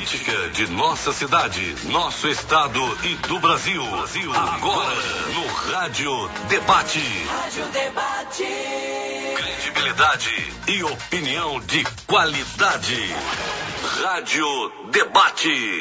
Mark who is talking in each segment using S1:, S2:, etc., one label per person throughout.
S1: política de nossa cidade, nosso estado e do Brasil. Agora, no Rádio Debate.
S2: Rádio Debate.
S1: Credibilidade e opinião de qualidade. Rádio Debate.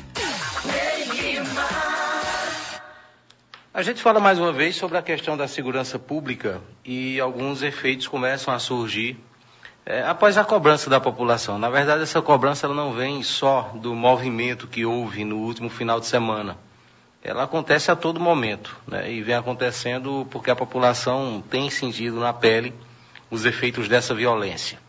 S3: A gente fala mais uma vez sobre a questão da segurança pública e alguns efeitos começam a surgir após a cobrança da população. Na verdade, essa cobrança ela não vem só do movimento que houve no último final de semana. Ela acontece a todo momento, né? E vem acontecendo porque a população tem sentido na pele os efeitos dessa violência.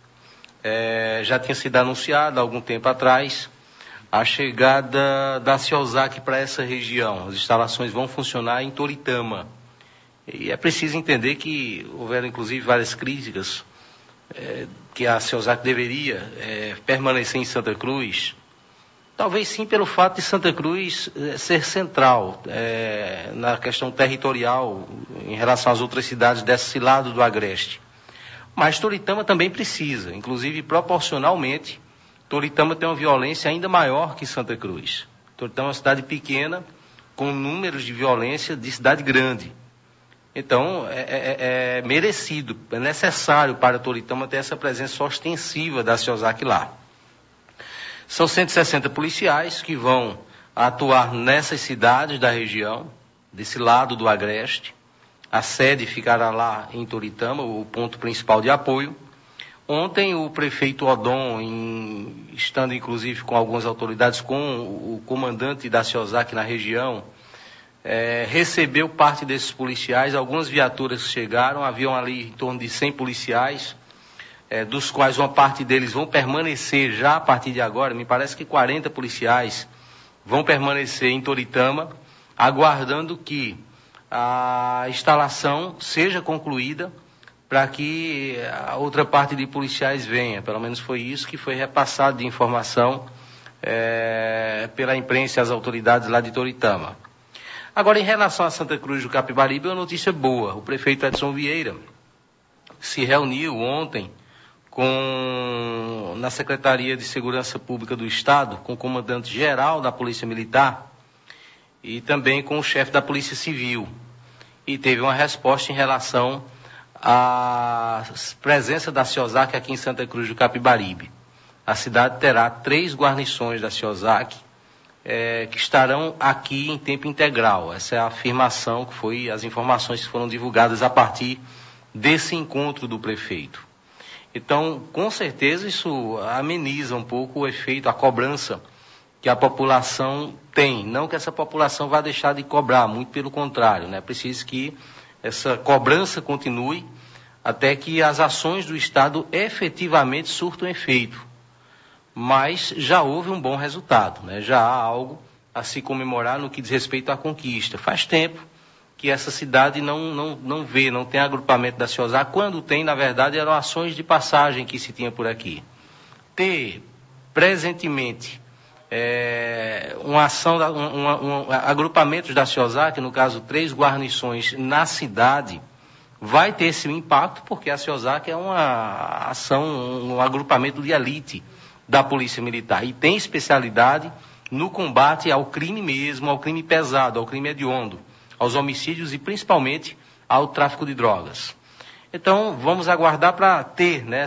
S3: Já tinha sido anunciado há algum tempo atrás a chegada da CIOSAC para essa região. As instalações vão funcionar em Toritama. E é preciso entender que houveram, inclusive, várias críticas que a CIOSAC deveria permanecer em Santa Cruz. Talvez sim pelo fato de Santa Cruz ser central na questão territorial em relação às outras cidades desse lado do Agreste. Mas Toritama também precisa, inclusive proporcionalmente, Toritama tem uma violência ainda maior que Santa Cruz. Toritama é uma cidade pequena, com números de violência de cidade grande. Então, é merecido, é necessário para Toritama ter essa presença ostensiva da CIOSAC lá. São 160 policiais que vão atuar nessas cidades da região, desse lado do Agreste. A sede ficará lá em Toritama, o ponto principal de apoio. Ontem o prefeito Odon, estando inclusive com algumas autoridades, com o comandante da CIOSAC na região, recebeu parte desses policiais. Algumas viaturas chegaram, haviam ali em torno de 100 policiais, dos quais uma parte deles vão permanecer já a partir de agora. Me parece que 40 policiais vão permanecer em Toritama, aguardando que a instalação seja concluída, para que a outra parte de policiais venha. Pelo menos foi isso que foi repassado de informação pela imprensa e as autoridades lá de Toritama. Agora, em relação a Santa Cruz do Capibaribe, é uma notícia boa. O prefeito Edson Vieira se reuniu ontem na Secretaria de Segurança Pública do Estado, com o comandante-geral da Polícia Militar e também com o chefe da Polícia Civil. E teve uma resposta em relação a presença da CIOSAC aqui em Santa Cruz do Capibaribe. A cidade terá 3 guarnições da CIOSAC que estarão aqui em tempo integral. Essa é a afirmação as informações que foram divulgadas a partir desse encontro do prefeito. Então, com certeza, isso ameniza um pouco o efeito, a cobrança que a população tem. Não que essa população vá deixar de cobrar, muito pelo contrário, né? É preciso que essa cobrança continue até que as ações do Estado efetivamente surtam efeito. Mas já houve um bom resultado, né? Já há algo a se comemorar no que diz respeito à conquista. Faz tempo que essa cidade não tem agrupamento da CIOSAC. Quando tem, na verdade, eram ações de passagem que se tinha por aqui. Ter presentemente uma ação, agrupamentos da CIOSAC, no caso 3 guarnições na cidade, vai ter esse impacto, porque a CIOSAC é uma ação, um agrupamento de elite da Polícia Militar e tem especialidade no combate ao crime mesmo, ao crime pesado, ao crime hediondo, aos homicídios e principalmente ao tráfico de drogas. Então, vamos aguardar para ter, né,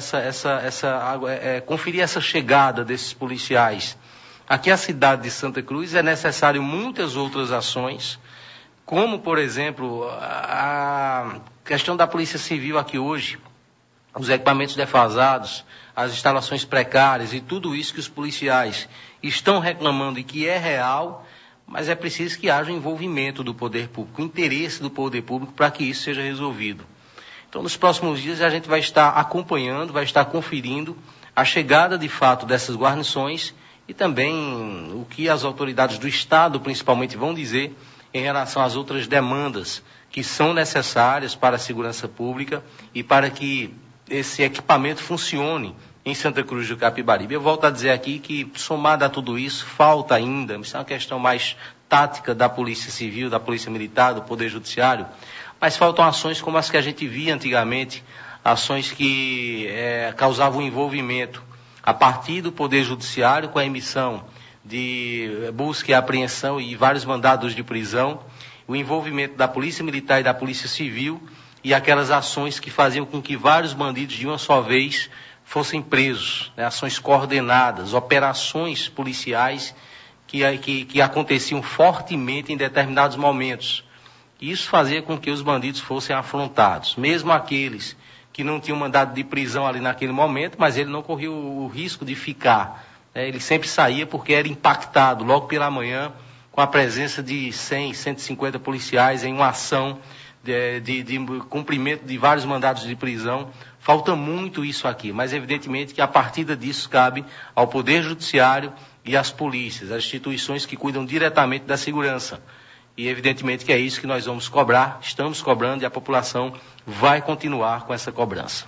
S3: conferir essa chegada desses policiais. Aqui a cidade de Santa Cruz é necessário muitas outras ações, como, por exemplo, a questão da Polícia Civil aqui hoje, os equipamentos defasados, as instalações precárias e tudo isso que os policiais estão reclamando e que é real, mas é preciso que haja envolvimento do poder público, interesse do poder público para que isso seja resolvido. Então, nos próximos dias a gente vai estar acompanhando, vai estar conferindo a chegada de fato dessas guarnições e também o que as autoridades do Estado, principalmente, vão dizer em relação às outras demandas que são necessárias para a segurança pública e para que esse equipamento funcione em Santa Cruz do Capibaribe. Eu volto a dizer aqui que, somado a tudo isso, falta ainda, isso é uma questão mais tática da Polícia Civil, da Polícia Militar, do Poder Judiciário, mas faltam ações como as que a gente via antigamente, ações que causavam envolvimento a partir do Poder Judiciário com a emissão de busca e apreensão e vários mandados de prisão, o envolvimento da Polícia Militar e da Polícia Civil e aquelas ações que faziam com que vários bandidos de uma só vez fossem presos, né? Ações coordenadas, operações policiais que aconteciam fortemente em determinados momentos. Isso fazia com que os bandidos fossem afrontados, mesmo aqueles que não tinham mandado de prisão ali naquele momento, mas ele não corria o risco de ficar. Ele sempre saía porque era impactado logo pela manhã com a presença de 100, 150 policiais em uma ação de cumprimento de vários mandados de prisão. Falta muito isso aqui, mas evidentemente que a partir disso cabe ao Poder Judiciário e às polícias, as instituições que cuidam diretamente da segurança. E evidentemente que é isso que nós vamos cobrar, estamos cobrando e a população vai continuar com essa cobrança.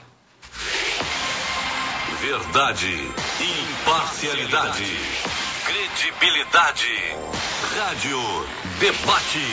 S1: Verdade, imparcialidade, credibilidade. Rádio Debate.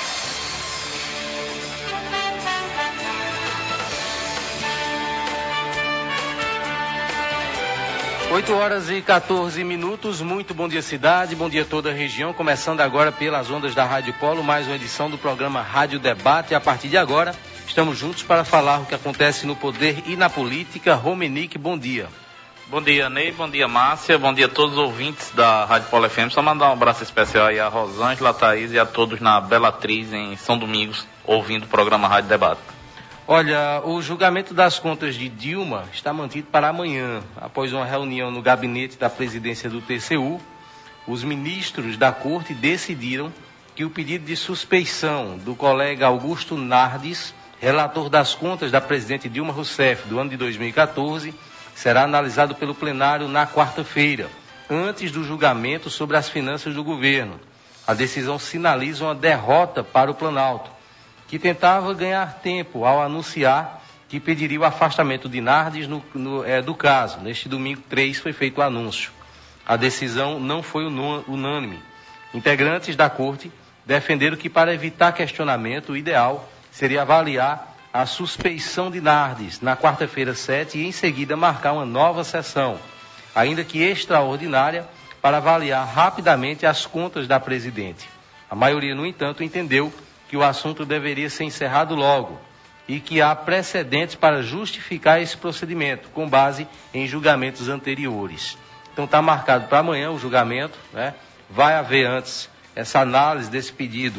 S3: 8h14, muito bom dia cidade, bom dia toda a região, começando agora pelas ondas da Rádio Polo, mais uma edição do programa Rádio Debate. A partir de agora, estamos juntos para falar o que acontece no poder e na política. Romenick, bom dia.
S2: Bom dia, Ney, bom dia, Márcia, bom dia a todos os ouvintes da Rádio Polo FM. Só mandar um abraço especial aí a Rosângela, a Thaís e a todos na Belatriz, em São Domingos, ouvindo o programa Rádio Debate.
S3: Olha, o julgamento das contas de Dilma está mantido para amanhã. Após uma reunião no gabinete da presidência do TCU, os ministros da corte decidiram que o pedido de suspeição do colega Augusto Nardes, relator das contas da presidente Dilma Rousseff do ano de 2014, será analisado pelo plenário na quarta-feira, antes do julgamento sobre as finanças do governo. A decisão sinaliza uma derrota para o Planalto, que tentava ganhar tempo ao anunciar que pediria o afastamento de Nardes do caso. Neste domingo 3 foi feito o anúncio. A decisão não foi unânime. Integrantes da corte defenderam que, para evitar questionamento, o ideal seria avaliar a suspeição de Nardes na quarta-feira 7 e, em seguida, marcar uma nova sessão, ainda que extraordinária, para avaliar rapidamente as contas da presidente. A maioria, no entanto, entendeu que o assunto deveria ser encerrado logo e que há precedentes para justificar esse procedimento, com base em julgamentos anteriores. Então está marcado para amanhã o julgamento, né? Vai haver antes essa análise desse pedido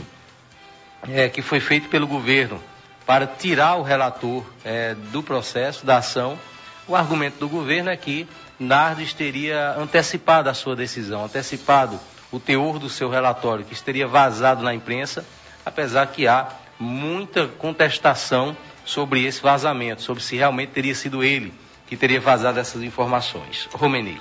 S3: que foi feito pelo governo para tirar o relator do processo, da ação. O argumento do governo é que Nardes teria antecipado a sua decisão, antecipado o teor do seu relatório, que teria vazado na imprensa, apesar que há muita contestação sobre esse vazamento, sobre se realmente teria sido ele que teria vazado essas informações. Romenick.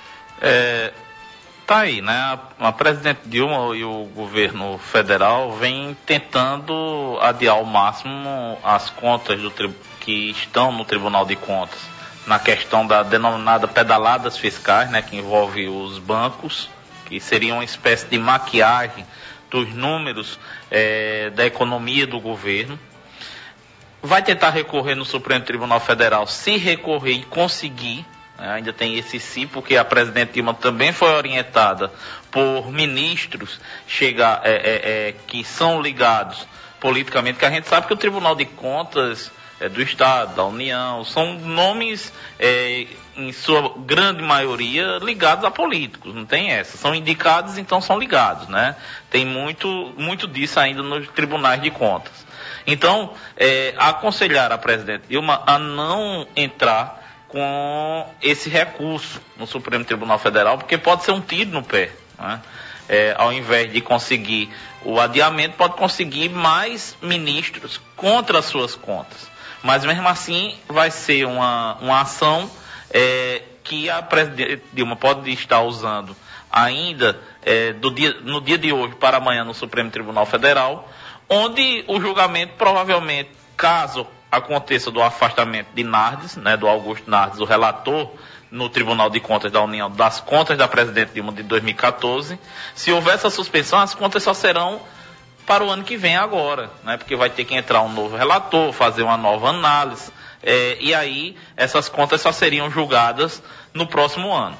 S2: Tá aí, né? A presidente Dilma e o governo federal vem tentando adiar ao máximo as contas que estão no Tribunal de Contas, na questão da denominada pedaladas fiscais, né? Que envolve os bancos, que seria uma espécie de maquiagem dos números da economia do governo. Vai tentar recorrer no Supremo Tribunal Federal, se recorrer e conseguir, ainda tem esse sim, porque a presidente Dilma também foi orientada por ministros que são ligados politicamente, que a gente sabe que o Tribunal de Contas do Estado, da União, são nomes, em sua grande maioria, ligados a políticos, não tem essa. São indicados, então são ligados, né? Tem muito disso ainda nos tribunais de contas. Então, aconselhar a presidente Dilma a não entrar com esse recurso no Supremo Tribunal Federal, porque pode ser um tiro no pé, né? Ao invés de conseguir o adiamento, pode conseguir mais ministros contra as suas contas. Mas mesmo assim vai ser uma ação que a presidente Dilma pode estar usando ainda no dia de hoje para amanhã no Supremo Tribunal Federal, onde o julgamento provavelmente, caso aconteça do afastamento de Nardes, né, do Augusto Nardes, o relator no Tribunal de Contas da União das contas da presidente Dilma de 2014, se houver essa suspensão, as contas só serão para o ano que vem agora, né? Porque vai ter que entrar um novo relator, fazer uma nova análise, e aí essas contas só seriam julgadas no próximo ano.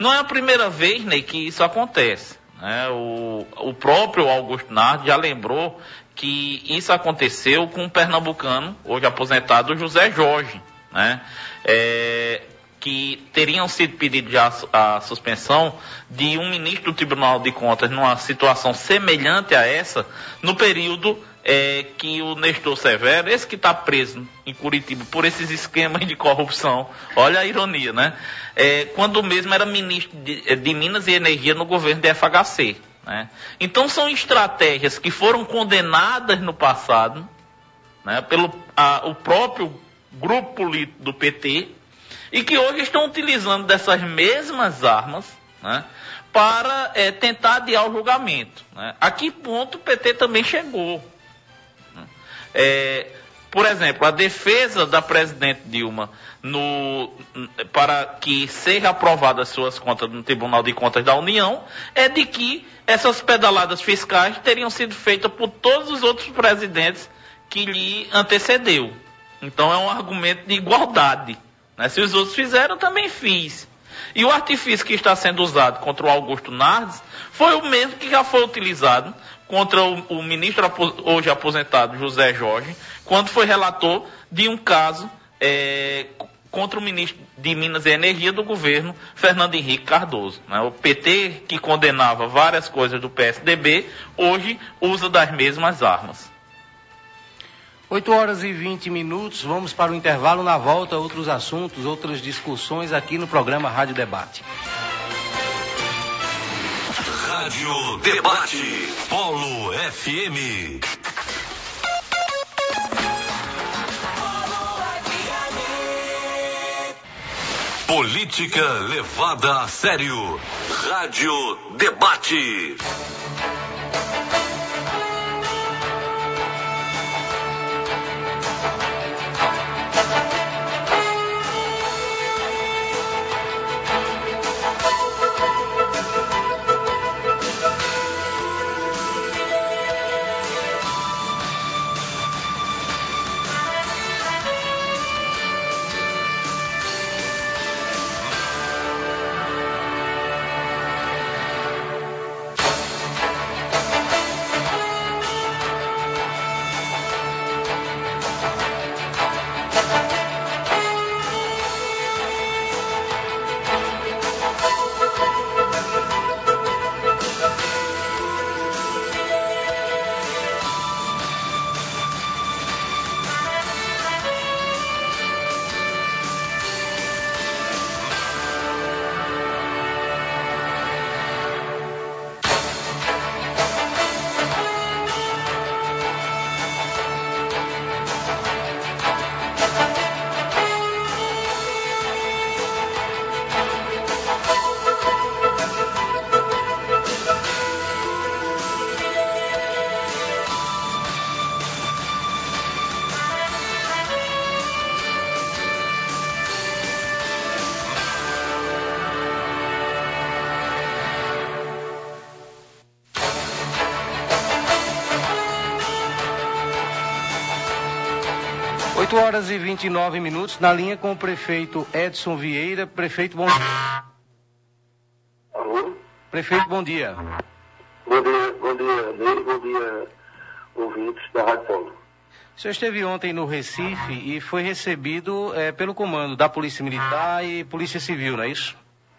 S2: Não é a primeira vez, Ney, que isso acontece. Né? O próprio Augusto Nardes já lembrou que isso aconteceu com um pernambucano, hoje aposentado, José Jorge, né? Que teriam sido pedidos já a suspensão de um ministro do Tribunal de Contas numa situação semelhante a essa, no período que o Nestor Severo, esse que está preso em Curitiba por esses esquemas de corrupção, olha a ironia, né? Quando mesmo era ministro de Minas e Energia no governo de FHC. Né? Então são estratégias que foram condenadas no passado, né, pelo o próprio grupo político do PT, e que hoje estão utilizando dessas mesmas armas, né, para tentar adiar o julgamento. Né? A que ponto o PT também chegou? Por exemplo, a defesa da presidente Dilma para que seja aprovadas suas contas no Tribunal de Contas da União é de que essas pedaladas fiscais teriam sido feitas por todos os outros presidentes que lhe antecedeu. Então é um argumento de igualdade. Né? Se os outros fizeram, eu também fiz. E o artifício que está sendo usado contra o Augusto Nardes foi o mesmo que já foi utilizado contra o ministro hoje aposentado José Jorge, quando foi relator de um caso contra o ministro de Minas e Energia do governo Fernando Henrique Cardoso. Né? O PT, que condenava várias coisas do PSDB, hoje usa das mesmas armas.
S3: 8h20, vamos para o intervalo. Na volta, outros assuntos, outras discussões aqui no programa Rádio Debate.
S1: Rádio Debate, Polo FM. Política levada a sério. Rádio Debate.
S3: Oito horas e 29 minutos, na linha com o prefeito Edson Vieira. Prefeito, bom dia.
S4: Alô?
S3: Prefeito, bom dia.
S4: Bom dia, Ney, bom dia, ouvintes da Rádio Polo.
S3: O senhor esteve ontem no Recife e foi recebido pelo comando da Polícia Militar e Polícia Civil, não é isso?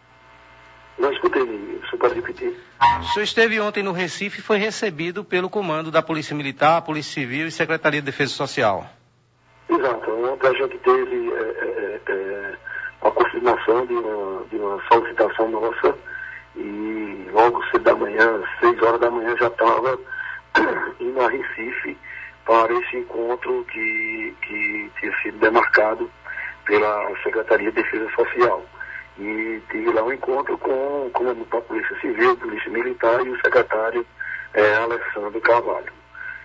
S4: Não escutei, o senhor pode repetir?
S3: O senhor esteve ontem no Recife e foi recebido pelo comando da Polícia Militar, Polícia Civil e Secretaria de Defesa Social.
S4: Exato. Ontem a gente teve a confirmação de uma solicitação nossa e logo cedo da manhã, 6 horas da manhã, já estava indo a Recife para esse encontro que tinha sido demarcado pela Secretaria de Defesa Social. E tive lá um encontro com o comandante da Polícia Civil, Polícia Militar e o secretário Alessandro Carvalho.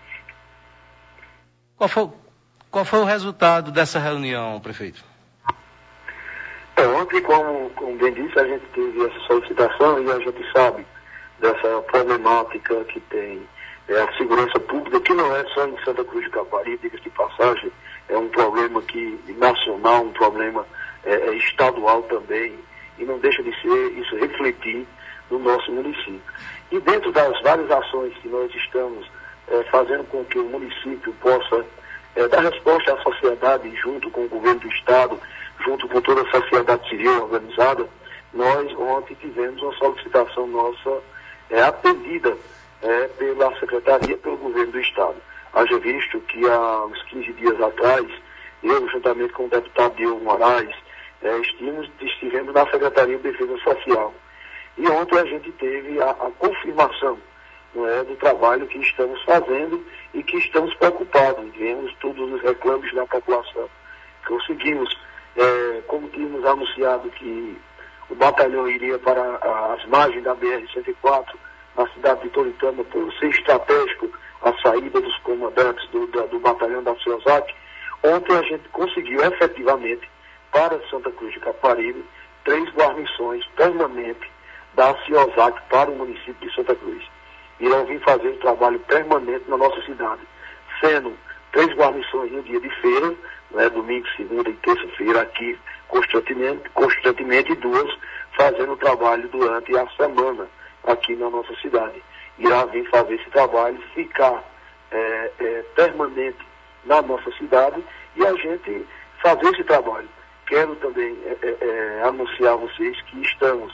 S3: Qual foi o resultado dessa reunião, prefeito?
S4: Ontem, como bem disse, a gente teve essa solicitação e a gente sabe dessa problemática que tem a segurança pública, que não é só em Santa Cruz de Capari, diga-se de passagem, é um problema nacional, um problema estadual também, e não deixa de ser isso refletir no nosso município. E dentro das várias ações que nós estamos fazendo com que o município possa dar resposta à sociedade junto com o governo do Estado, junto com toda a sociedade civil organizada, nós ontem tivemos uma solicitação nossa atendida pela Secretaria, pelo governo do Estado. Haja visto que há uns 15 dias atrás, eu, juntamente com o deputado Diogo Moraes, estivemos na Secretaria de Defesa Social. E ontem a gente teve a confirmação do trabalho que estamos fazendo e que estamos preocupados. Vemos todos os reclames da população. Conseguimos, como tínhamos anunciado que o batalhão iria para as margens da BR-104, na cidade de Toritama, por ser estratégico a saída dos comandantes do batalhão da CIOSAC, ontem a gente conseguiu efetivamente, para Santa Cruz de Capibaribe, 3 guarnições permanentes da CIOSAC para o município de Santa Cruz. Irão vir fazer um trabalho permanente na nossa cidade, sendo 3 guarnições no dia de feira, domingo, segunda e terça-feira aqui constantemente, e 2 fazendo o trabalho durante a semana aqui na nossa cidade. Irá vir fazer esse trabalho, ficar permanente na nossa cidade e a gente fazer esse trabalho. Quero também anunciar a vocês que estou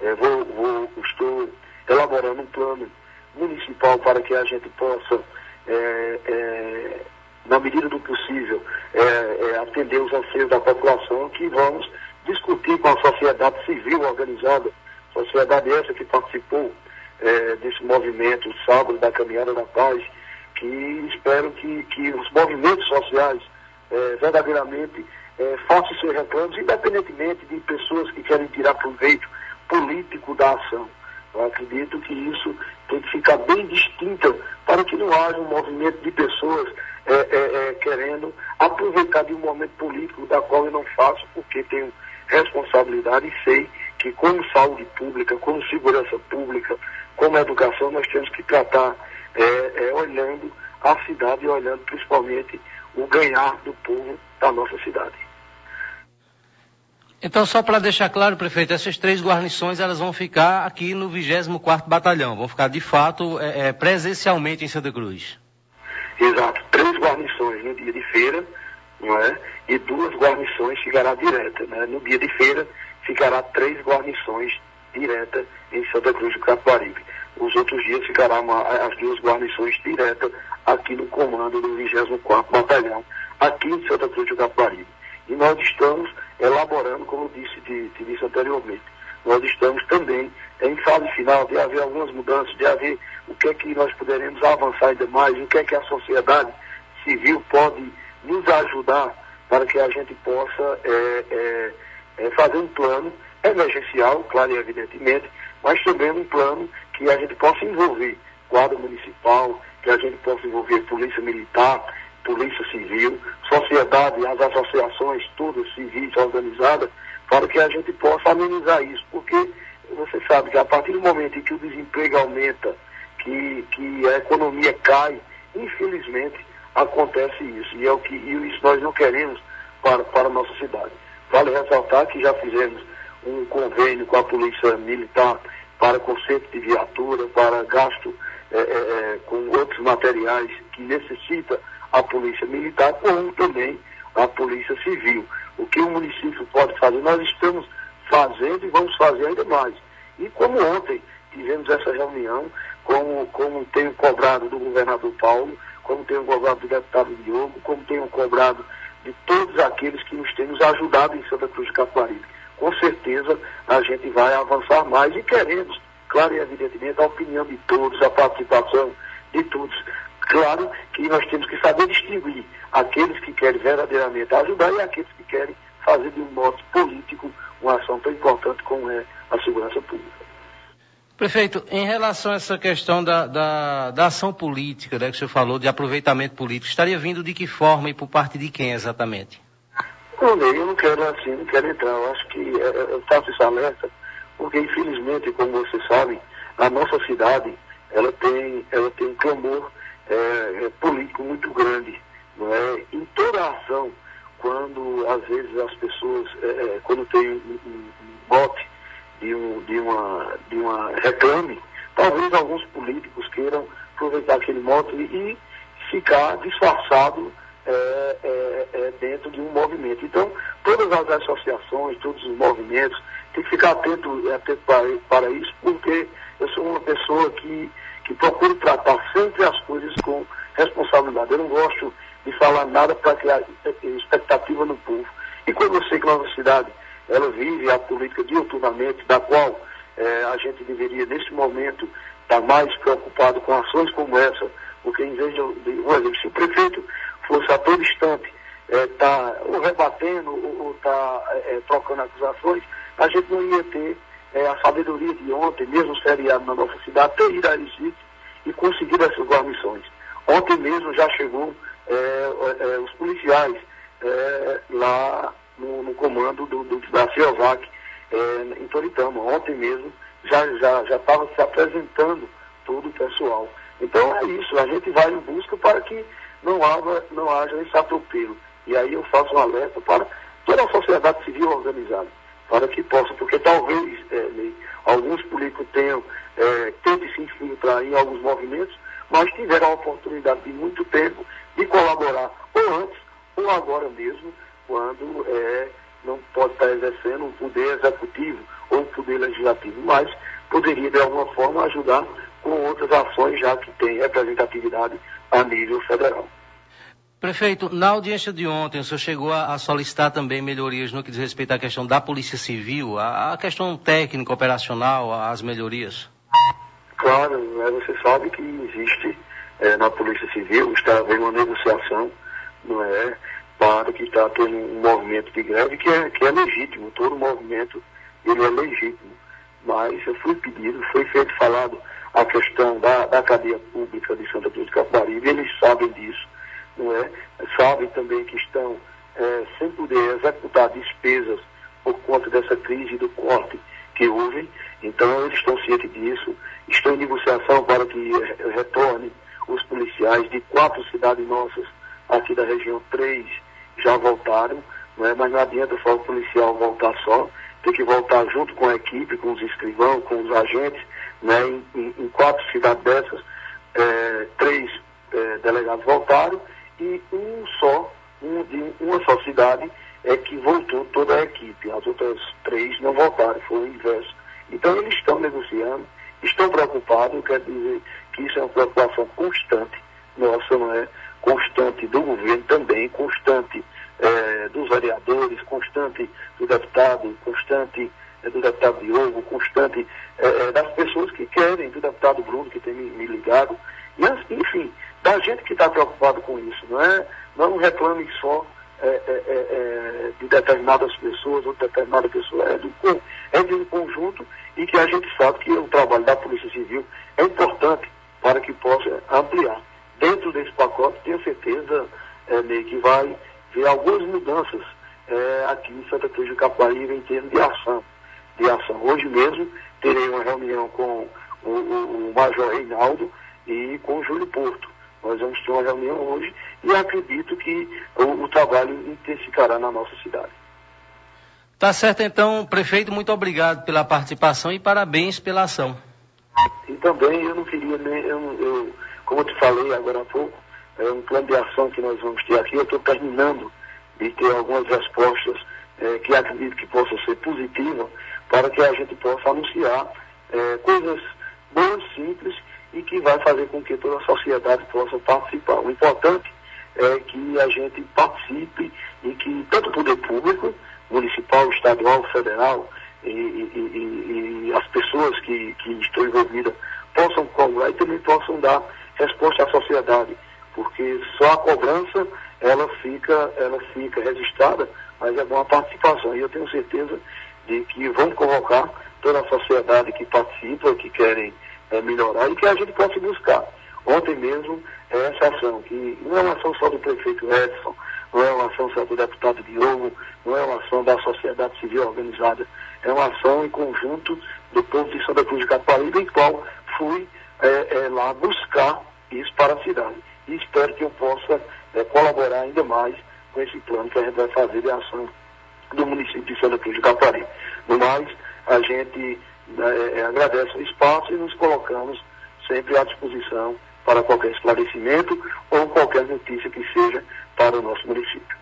S4: elaborando um plano municipal para que a gente possa, na medida do possível, atender os anseios da população, que vamos discutir com a sociedade civil organizada, sociedade essa que participou desse movimento sábado da Caminhada da Paz, que espero que os movimentos sociais verdadeiramente façam seus reclamos, independentemente de pessoas que querem tirar proveito político da ação. Eu acredito que isso tem que ficar bem distinto para que não haja um movimento de pessoas querendo aproveitar de um momento político da qual eu não faço, porque tenho responsabilidade e sei que como saúde pública, como segurança pública, como educação, nós temos que tratar olhando a cidade e olhando principalmente o ganhar do povo da nossa cidade.
S3: Então, só para deixar claro, prefeito, essas 3 guarnições elas vão ficar aqui no 24º Batalhão, vão ficar de fato presencialmente em Santa Cruz.
S4: Exato, 3 guarnições no dia de feira, não é? E 2 guarnições ficará direta, né? No dia de feira ficará 3 guarnições direta em Santa Cruz do Capibaribe. Os outros dias ficarão as 2 guarnições diretas aqui no comando do 24º Batalhão, aqui em Santa Cruz do Capibaribe. E nós estamos elaborando, como eu disse anteriormente, nós estamos também em fase final de haver algumas mudanças, de haver o que é que nós poderemos avançar ainda mais, o que é que a sociedade civil pode nos ajudar para que a gente possa fazer um plano emergencial, claro e evidentemente, mas também um plano que a gente possa envolver Guarda Municipal, que a gente possa envolver Polícia Militar, Polícia Civil, sociedade, as associações todas civis organizadas, para que a gente possa amenizar isso, porque você sabe que a partir do momento em que o desemprego aumenta, que a economia cai, infelizmente acontece isso, e isso nós não queremos para a nossa cidade. Vale ressaltar que já fizemos um convênio com a Polícia Militar para conserto de viatura, para gasto com outros materiais que necessita a Polícia Militar, como também a Polícia Civil. O que o município pode fazer, nós estamos fazendo e vamos fazer ainda mais. E como ontem tivemos essa reunião, como tenho cobrado do governador Paulo, como tenho cobrado do deputado Diogo, como tenho cobrado de todos aqueles que nos têm nos ajudado em Santa Cruz de Capibaribe. Com certeza a gente vai avançar mais e queremos, claro e evidentemente, a opinião de todos, a participação de todos. Claro que nós temos que saber distinguir aqueles que querem verdadeiramente ajudar e aqueles que querem fazer de um modo político uma ação tão importante como é a segurança pública.
S3: Prefeito, em relação a essa questão da ação política, né, que o senhor falou, de aproveitamento político, estaria vindo de que forma e por parte de quem exatamente?
S4: Eu não quero entrar. Eu acho que eu faço esse alerta porque, infelizmente, como você sabe, a nossa cidade ela tem um clamor político muito grande, não é? Em toda a ação, quando às vezes as pessoas, quando tem um bote de uma reclame, talvez alguns políticos queiram aproveitar aquele mote e ficar disfarçado dentro de um movimento. Então, todas as associações, todos os movimentos, tem que ficar atento para isso, porque eu sou uma pessoa que procuro tratar sempre as coisas com responsabilidade. Eu não gosto de falar nada para criar expectativa no povo. E quando eu sei que a nossa cidade ela vive a política diuturnamente, da qual a gente deveria, nesse momento, estar mais preocupado com ações como essa, porque em vez se o prefeito fosse a todo instante estar ou rebatendo ou estar trocando acusações, a gente não ia ter a sabedoria de ontem, mesmo feriado na nossa cidade, ter ido a Recife e conseguido essas guarnições. Ontem mesmo já chegou os policiais lá no comando da CIOVAC em Toritama. Ontem mesmo já estava se apresentando todo o pessoal. Então é isso, a gente vai em busca para que não haja esse atropelo. E aí eu faço um alerta para toda a sociedade civil organizada, para que possa, porque talvez alguns políticos tentem se infiltrar em alguns movimentos, mas tiveram a oportunidade de muito tempo de colaborar, ou antes, ou agora mesmo, quando não pode estar exercendo um poder executivo ou um poder legislativo, mas poderia de alguma forma ajudar com outras ações, já que tem representatividade a nível federal.
S3: Prefeito, na audiência de ontem, o senhor chegou a solicitar também melhorias no que diz respeito à questão da Polícia Civil, a questão técnica, operacional, as melhorias?
S4: Claro, você sabe que existe na Polícia Civil, está havendo uma negociação, não é, para que está tendo um movimento de greve que é legítimo, todo movimento ele é legítimo, mas foi feito falado a questão da cadeia pública de Santa Cruz de Capibaribe, eles sabem disso, não é? Sabem também que estão sem poder executar despesas por conta dessa crise do corte que houve, então eles estão cientes disso, estão em negociação para que retorne os policiais de 4 cidades nossas aqui da região, 3 já voltaram, não é? Mas não adianta só o policial voltar só, tem que voltar junto com a equipe, com os escrivãos, com os agentes, né? Em 4 cidades dessas, 3 delegados voltaram e uma só cidade que voltou toda a equipe, as outras 3 não voltaram, foi o inverso. Então eles estão negociando, estão preocupados, eu quero dizer que isso é uma preocupação constante, nossa, não é? Constante do governo também, constante dos vereadores, constante do deputado, constante do deputado Diogo, constante das pessoas que querem, do deputado Bruno, que tem me ligado, e enfim, da gente que está preocupado com isso, não reclame só de determinadas pessoas ou de determinada pessoa, é de um conjunto, e que a gente sabe que o trabalho da Polícia Civil é importante para que possa ampliar. Dentro desse pacote, tenho certeza, que vai ver algumas mudanças aqui em Santa Cruz de Capibaribe em termos de ação. Hoje mesmo terei uma reunião com o Major Reinaldo e com o Júlio Porto. Nós vamos ter uma reunião hoje e acredito que o trabalho intensificará na nossa cidade.
S3: Tá certo, então, prefeito, muito obrigado pela participação e parabéns pela ação.
S4: E também eu não queria, como eu te falei agora há pouco, um plano de ação que nós vamos ter aqui, eu estou terminando de ter algumas respostas que acredito que possam ser positivas para que a gente possa anunciar coisas boas, simples e que vai fazer com que toda a sociedade possa participar. O importante é que a gente participe e que tanto o poder público, municipal, estadual, federal e as pessoas que estão envolvidas possam cobrar e também possam dar resposta à sociedade, porque só a cobrança ela fica registrada, mas é bom a participação. E eu tenho certeza de que vamos convocar toda a sociedade que participa, que querem melhorar e que a gente possa buscar. Ontem mesmo, essa ação, que não é uma ação só do prefeito Edson, não é uma ação só do deputado Diogo, não é uma ação da sociedade civil organizada, é uma ação em conjunto do povo de Santa Cruz de Capibaribe, em qual fui lá buscar isso para a cidade. E espero que eu possa colaborar ainda mais com esse plano que a gente vai fazer de ação do município de Santa Cruz de Capibaribe. No mais, a gente agradece o espaço e nos colocamos sempre à disposição para qualquer esclarecimento ou qualquer notícia que seja para o nosso município.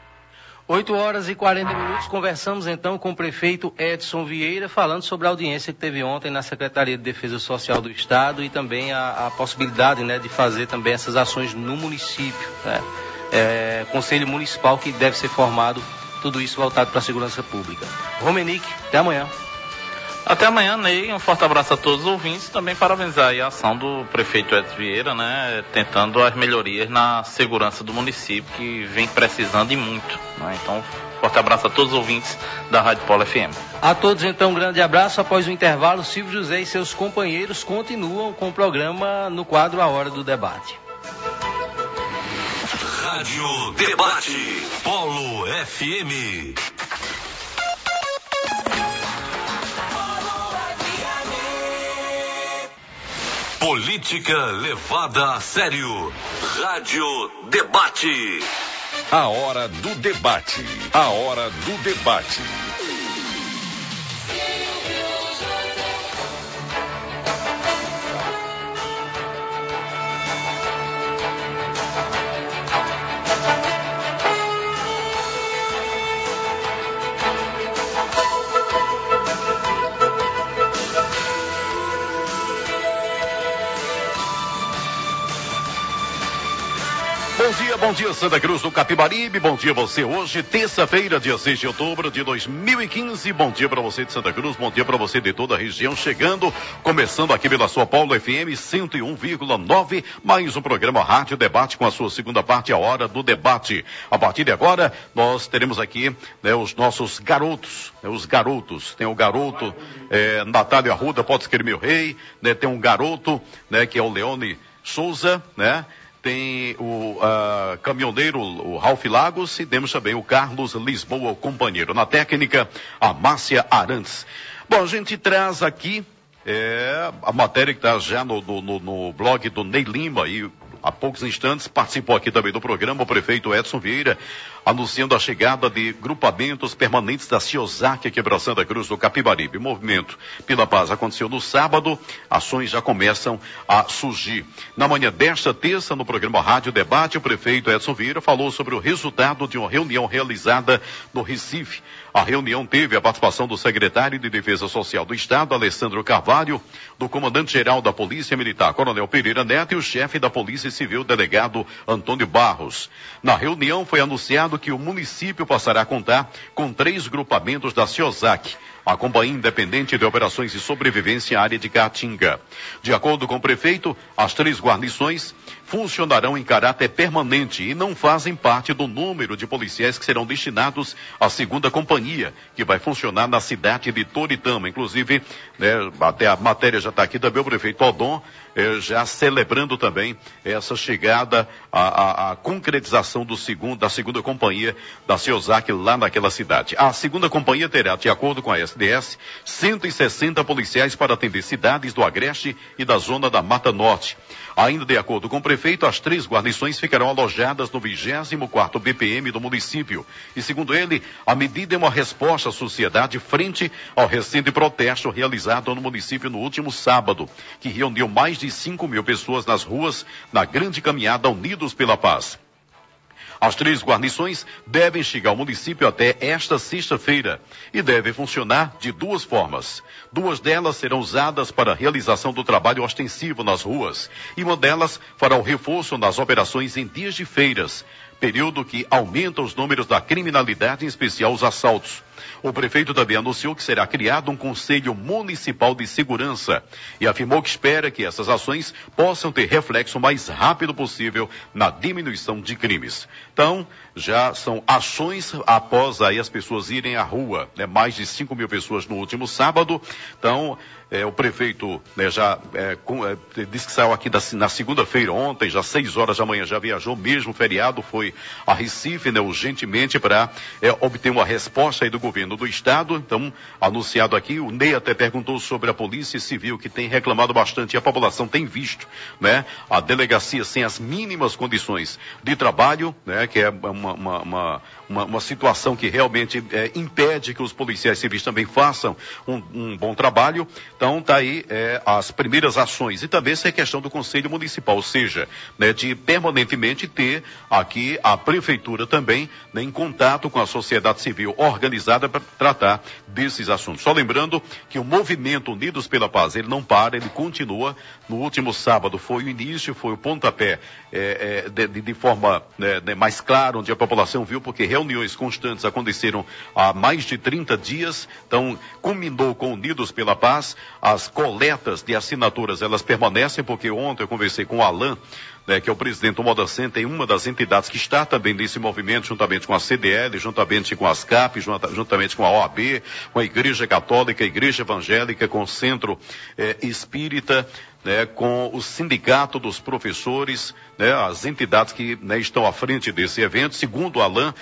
S3: 8h40, conversamos então com o prefeito Edson Vieira, falando sobre a audiência que teve ontem na Secretaria de Defesa Social do Estado e também a possibilidade, né, de fazer também essas ações no município, né? Conselho Municipal que deve ser formado, tudo isso voltado para a segurança pública. Romenick, até amanhã.
S2: Até amanhã, Ney. Um forte abraço a todos os ouvintes e também parabenizar aí a ação do prefeito Edson Vieira, né, tentando as melhorias na segurança do município, que vem precisando e muito, né? Então, forte abraço a todos os ouvintes da Rádio Polo FM.
S3: A todos, então, um grande abraço. Após o intervalo, Silvio José e seus companheiros continuam com o programa no quadro A Hora do Debate.
S1: Rádio Debate Polo FM. Política levada a sério. Rádio Debate.
S5: A hora do debate. A hora do debate. Bom dia Santa Cruz do Capibaribe, bom dia você hoje, terça-feira, dia 6 de outubro de 2015, bom dia para você de Santa Cruz, bom dia para você de toda a região, começando aqui pela sua Polo FM 101,9, mais um programa Rádio Debate com a sua segunda parte, a hora do debate. A partir de agora, nós teremos aqui, né, os nossos garotos, né, tem o garoto Natália Arruda, pode escrever meu rei, né, tem um garoto, né, que é o Leone Souza, né? Tem o caminhoneiro, o Ralf Lagos, e temos também o Carlos Lisboa, o companheiro. Na técnica, a Márcia Arantes. Bom, a gente traz aqui a matéria que está já no blog do Ney Lima, e há poucos instantes participou aqui também do programa o prefeito Edson Vieira, anunciando a chegada de grupamentos permanentes da CIOSAC aqui para Santa Cruz do Capibaribe. O movimento pela paz aconteceu no sábado, ações já começam a surgir. Na manhã desta terça, no programa Rádio Debate, o prefeito Edson Vieira falou sobre o resultado de uma reunião realizada no Recife. A reunião teve a participação do secretário de Defesa Social do Estado, Alessandro Carvalho, do comandante-geral da Polícia Militar, Coronel Pereira Neto, e o chefe da Polícia Civil, delegado Antônio Barros. Na reunião foi anunciado que o município passará a contar com 3 grupamentos da CIOSAC, a Companhia Independente de Operações de Sobrevivência área de Caatinga. De acordo com o prefeito, as 3 guarnições funcionarão em caráter permanente e não fazem parte do número de policiais que serão destinados à 2ª companhia, que vai funcionar na cidade de Toritama. Inclusive, né, até a matéria já está aqui também, o prefeito Odon já celebrando também essa chegada, a concretização da 2ª companhia da CIOSAC lá naquela cidade. A 2ª companhia terá, de acordo com a SDS, 160 policiais para atender cidades do Agreste e da zona da Mata Norte. Ainda de acordo com o prefeito, as 3 guarnições ficarão alojadas no 24º BPM do município. E segundo ele, a medida é uma resposta à sociedade frente ao recente protesto realizado no município no último sábado, que reuniu mais de 5.000 pessoas nas ruas na grande caminhada Unidos pela Paz. As 3 guarnições devem chegar ao município até esta sexta-feira e devem funcionar de 2 formas. 2 delas serão usadas para a realização do trabalho ostensivo nas ruas e uma delas fará o reforço nas operações em dias de feiras, período que aumenta os números da criminalidade, em especial os assaltos. O prefeito também anunciou que será criado um Conselho Municipal de Segurança e afirmou que espera que essas ações possam ter reflexo o mais rápido possível na diminuição de crimes. Então, já são ações após aí as pessoas irem à rua, né? Mais de 5.000 pessoas no último sábado. Então, o prefeito, né, já disse que saiu aqui na segunda-feira, ontem, já 6 horas da manhã, já viajou, mesmo feriado, foi a Recife, né, urgentemente para obter uma resposta aí do governo do estado. Então, anunciado aqui, o Ney até perguntou sobre a Polícia Civil, que tem reclamado bastante, e a população tem visto, né, a delegacia sem as mínimas condições de trabalho, né, que é uma situação que realmente impede que os policiais civis também façam um bom trabalho. Então está aí as primeiras ações. E também essa é a questão do Conselho Municipal, ou seja, né, de permanentemente ter aqui a Prefeitura também, né, em contato com a sociedade civil organizada para tratar desses assuntos. Só lembrando que o movimento Unidos pela Paz, ele não para, ele continua. No último sábado foi o início, foi o pontapé de forma mais clara, onde a população viu, porque reuniões constantes aconteceram há mais de 30 dias. Então, culminou com Unidos pela Paz. As coletas de assinaturas, elas permanecem, porque ontem eu conversei com o Alain, que é o presidente do Moda Center, uma das entidades que está também nesse movimento, juntamente com a CDL, juntamente com as CAP, juntamente com a OAB, com a Igreja Católica, a Igreja Evangélica, com o Centro Espírita, com o Sindicato dos Professores, as entidades que estão à frente desse evento. Segundo o Alain,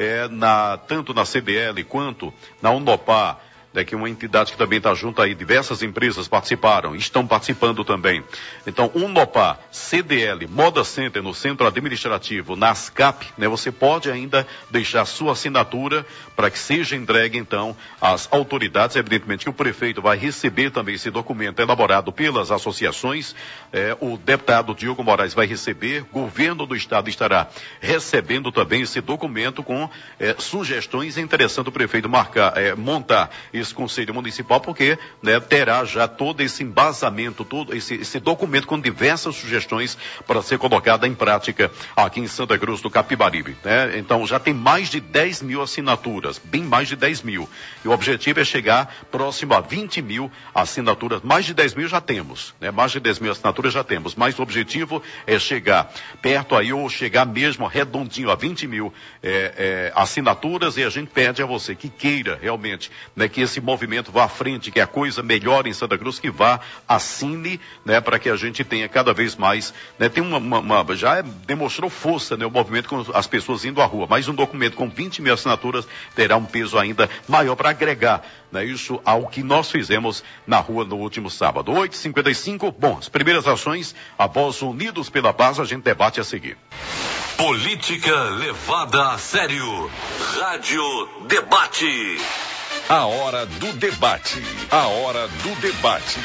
S5: tanto na CDL quanto na Unopar, que é uma entidade que também está junto aí, diversas empresas participaram, estão participando também. Então, Unopar, CDL, Moda Center no Centro Administrativo, na ASCAP, você pode ainda deixar sua assinatura para que seja entregue, então, às autoridades. Evidentemente que o prefeito vai receber também esse documento elaborado pelas associações, o deputado Diogo Moraes vai receber, o governo do estado estará recebendo também esse documento com sugestões. É interessante o prefeito montar esse Conselho Municipal, porque terá já todo esse embasamento, todo esse documento com diversas sugestões para ser colocada em prática aqui em Santa Cruz do Capibaribe. Então já tem mais de 10 mil assinaturas, bem mais de 10 mil. E o objetivo é chegar próximo a 20 mil assinaturas. Mais de 10 mil já temos, mais de 10 mil assinaturas já temos, mas o objetivo é chegar perto aí, ou chegar mesmo redondinho a 20 mil assinaturas. E a gente pede a você que queira realmente que esse movimento vá à frente, que a coisa melhore em Santa Cruz, que vá, assine, para que a gente tenha cada vez mais, tem já demonstrou força, o movimento com as pessoas indo à rua, mas um documento com 20 mil assinaturas terá um peso ainda maior para agregar, isso ao que nós fizemos na rua no último sábado. 8h55, bom, as primeiras ações após Unidos pela Paz, a gente debate a seguir.
S1: Política levada a sério. Rádio Debate.
S6: A hora do debate. A hora do debate.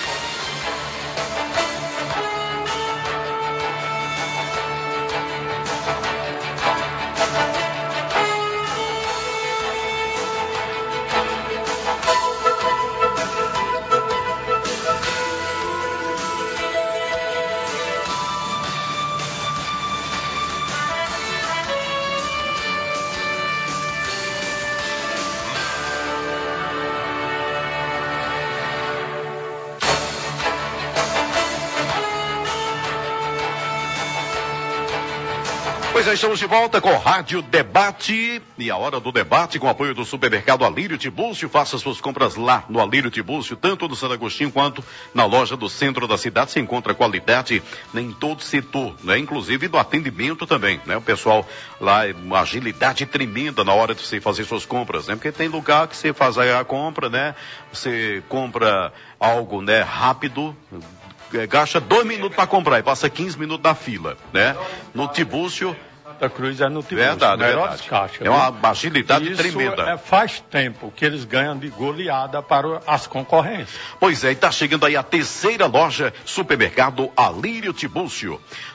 S5: Pois é, estamos de volta com o Rádio Debate e a hora do debate com o apoio do supermercado Alírio Tibúrcio. Faça suas compras lá no Alírio Tibúrcio, tanto no Santo Agostinho quanto na loja do centro da cidade. Você encontra qualidade em todo setor, inclusive do atendimento também, O pessoal lá, uma agilidade tremenda na hora de você fazer suas compras, Porque tem lugar que você faz a compra, Você compra algo, rápido, gasta 2 minutos para comprar e passa 15 minutos na fila, No Tibúrcio.
S7: Santa Cruz é no Tibúrcio,
S5: verdade.
S7: Caixa,
S5: é uma agilidade tremenda.
S7: Faz tempo que eles ganham de goleada para as concorrências.
S5: Pois é, e está chegando aí a terceira loja, supermercado Alírio Tibúrcio.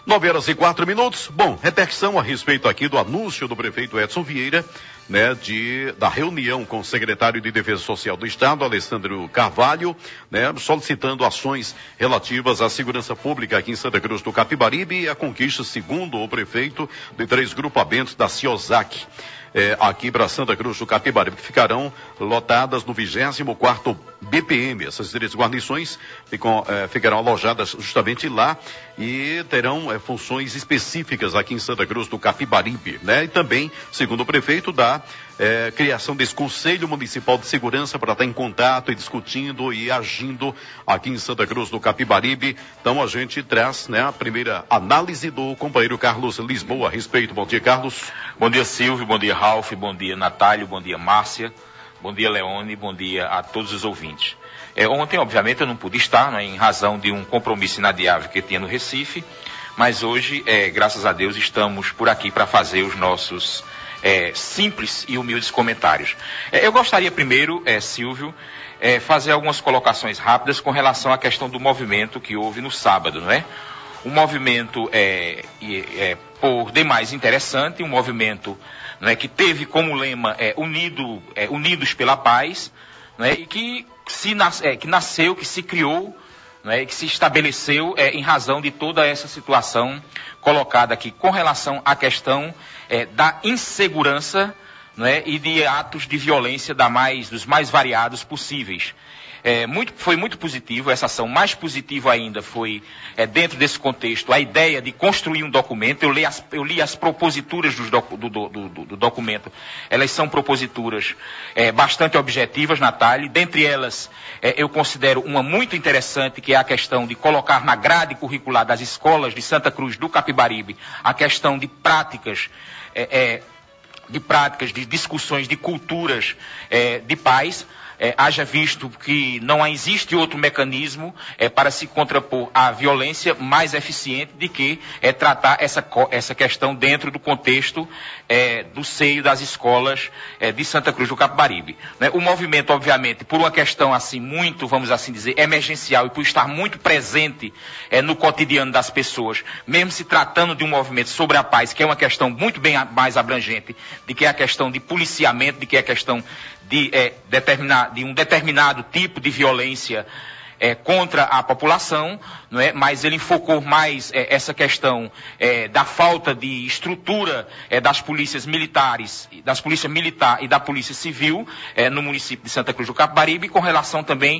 S5: 9h04. Bom, repercussão a respeito aqui do anúncio do prefeito Edson Vieira, da reunião com o secretário de Defesa Social do Estado, Alessandro Carvalho, solicitando ações relativas à segurança pública aqui em Santa Cruz do Capibaribe e a conquista, segundo o prefeito, de 3 grupamentos da CIOSAC. Aqui para Santa Cruz do Capibaribe, que ficarão lotadas no 24º BPM. Essas 3 guarnições ficarão alojadas justamente lá e terão funções específicas aqui em Santa Cruz do Capibaribe, E também, segundo o prefeito, da criação desse Conselho Municipal de Segurança para estar em contato e discutindo e agindo aqui em Santa Cruz do Capibaribe. Então a gente traz, a primeira análise do companheiro Carlos Lisboa a respeito. Bom dia, Carlos.
S8: Bom dia, Silvio. Bom dia, Ralf. Bom dia, Natálio. Bom dia, Márcia. Bom dia, Leone. Bom dia a todos os ouvintes. Ontem, obviamente, eu não pude estar, em razão de um compromisso inadiável que tinha no Recife, mas hoje, graças a Deus, estamos por aqui para fazer os nossos simples e humildes comentários. Eu gostaria primeiro, Silvio, fazer algumas colocações rápidas com relação à questão do movimento que houve no sábado, não é? Um movimento por demais interessante, um movimento, não é, que teve como lema Unidos pela Paz, não é, e que nasceu, que se criou, não é, que se estabeleceu em razão de toda essa situação colocada aqui com relação à questão da insegurança, não é, e de atos de violência dos mais variados possíveis. Foi muito positivo, essa ação. Mais positivo ainda foi, dentro desse contexto, a ideia de construir um documento. Eu li as proposituras do documento. Elas são proposituras bastante objetivas, Natália. Dentre elas, eu considero uma muito interessante, que é a questão de colocar na grade curricular das escolas de Santa Cruz do Capibaribe a questão de práticas, de discussões, de culturas de paz. Haja visto que não existe outro mecanismo para se contrapor à violência mais eficiente de que tratar essa questão dentro do contexto do seio das escolas de Santa Cruz do Capibaribe. Né? O movimento, obviamente, por uma questão assim muito, vamos assim dizer, emergencial e por estar muito presente no cotidiano das pessoas, mesmo se tratando de um movimento sobre a paz, que é uma questão muito bem mais abrangente, de que é a questão de policiamento, de que é a questão de um determinado tipo de violência contra a população, não é? Mas ele enfocou mais essa questão da falta de estrutura das polícias militares, das polícias militar e da polícia civil no município de Santa Cruz do Capibaribe, com relação também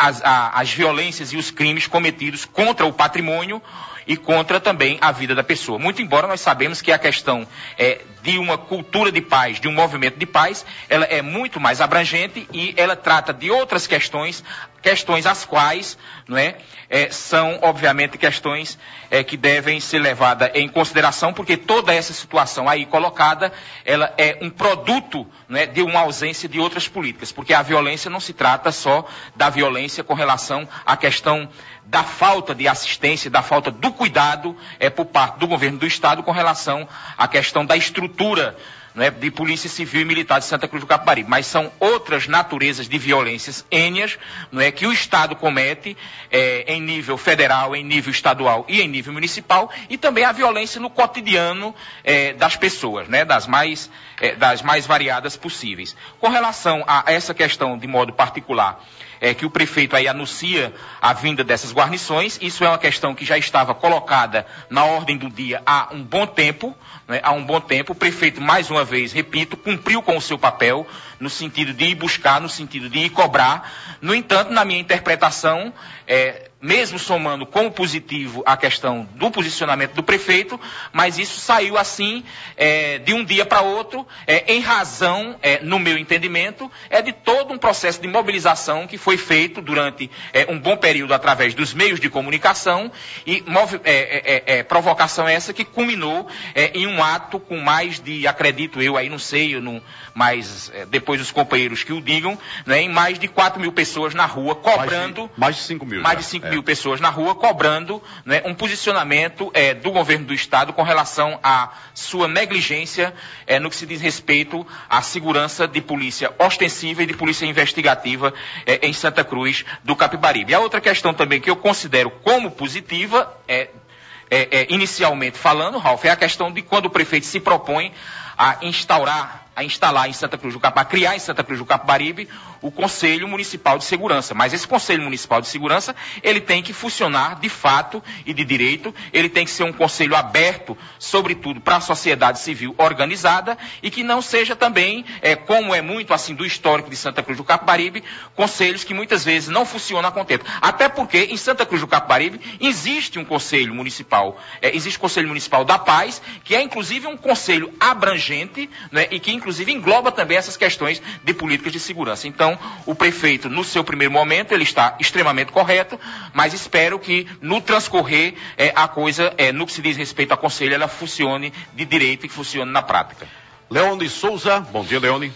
S8: às violências e os crimes cometidos contra o patrimônio e contra também a vida da pessoa. Muito embora nós sabemos que a questão de uma cultura de paz, de um movimento de paz, ela é muito mais abrangente e ela trata de outras questões as quais, não é, são obviamente questões que devem ser levadas em consideração, porque toda essa situação aí colocada, ela é um produto, não é, de uma ausência de outras políticas, porque a violência não se trata só da violência com relação à questão da falta de assistência, da falta do cuidado por parte do governo do Estado com relação à questão da estrutura, não é, de polícia civil e militar de Santa Cruz do Capibaribe, mas são outras naturezas de violências énias, não é, que o Estado comete em nível federal, em nível estadual e em nível municipal, e também a violência no cotidiano das pessoas, né, das mais variadas possíveis. Com relação a essa questão de modo particular, que o prefeito aí anuncia a vinda dessas guarnições, isso é uma questão que já estava colocada na ordem do dia há um bom tempo, né? Há um bom tempo. O prefeito, mais uma vez, repito, cumpriu com o seu papel, no sentido de ir buscar, no sentido de ir cobrar. No entanto, na minha interpretação, mesmo somando como positivo a questão do posicionamento do prefeito, mas isso saiu assim, de um dia para outro, em razão, no meu entendimento, de todo um processo de mobilização que foi feito durante um bom período através dos meios de comunicação e provocação essa que culminou em um ato com mais de, acredito eu, aí não sei, mas depois os companheiros que o digam, né, em mais de 4 mil pessoas na rua cobrando...
S5: Mais de 5 mil.
S8: Mais de 5 mil pessoas na rua cobrando, né, um posicionamento do governo do Estado com relação à sua negligência no que se diz respeito à segurança de polícia ostensiva e de polícia investigativa em Santa Cruz do Capibaribe. A outra questão também que eu considero como positiva, inicialmente falando, Ralf, é a questão de quando o prefeito se propõe a instalar em Santa Cruz do Capibaribe, a criar em Santa Cruz do Capibaribe o Conselho Municipal de Segurança. Mas esse Conselho Municipal de Segurança, ele tem que funcionar de fato e de direito, ele tem que ser um conselho aberto, sobretudo para a sociedade civil organizada, e que não seja também, como é muito assim do histórico de Santa Cruz do Capibaribe, conselhos que muitas vezes não funcionam a contento. Até porque em Santa Cruz do Capibaribe existe um Conselho Municipal, existe o Conselho Municipal da Paz, que é inclusive um conselho abrangente, né, e que inclusive engloba também essas questões de políticas de segurança. Então, o prefeito, no seu primeiro momento, ele está extremamente correto, mas espero que no transcorrer a coisa, no que se diz respeito ao conselho, ela funcione de direito e funcione na prática.
S5: Leone Souza, bom dia, Leone.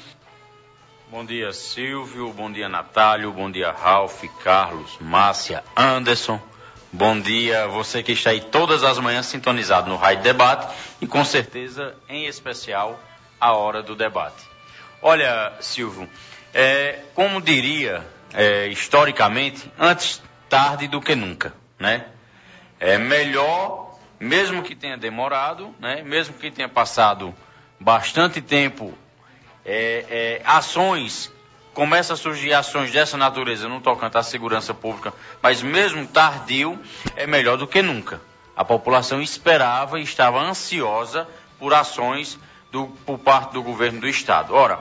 S9: Bom dia, Silvio, bom dia, Natálio, bom dia, Ralf, Carlos, Márcia, Anderson. Bom dia, você que está aí todas as manhãs sintonizado no Rádio Debate e com certeza, em especial, a hora do debate. Olha, Silvio, como diria historicamente, antes tarde do que nunca, né? É melhor, mesmo que tenha demorado, né? Mesmo que tenha passado bastante tempo, começam a surgir ações dessa natureza no tocante à segurança pública, mas mesmo tardio, é melhor do que nunca. A população esperava e estava ansiosa por ações por parte do governo do Estado. Ora,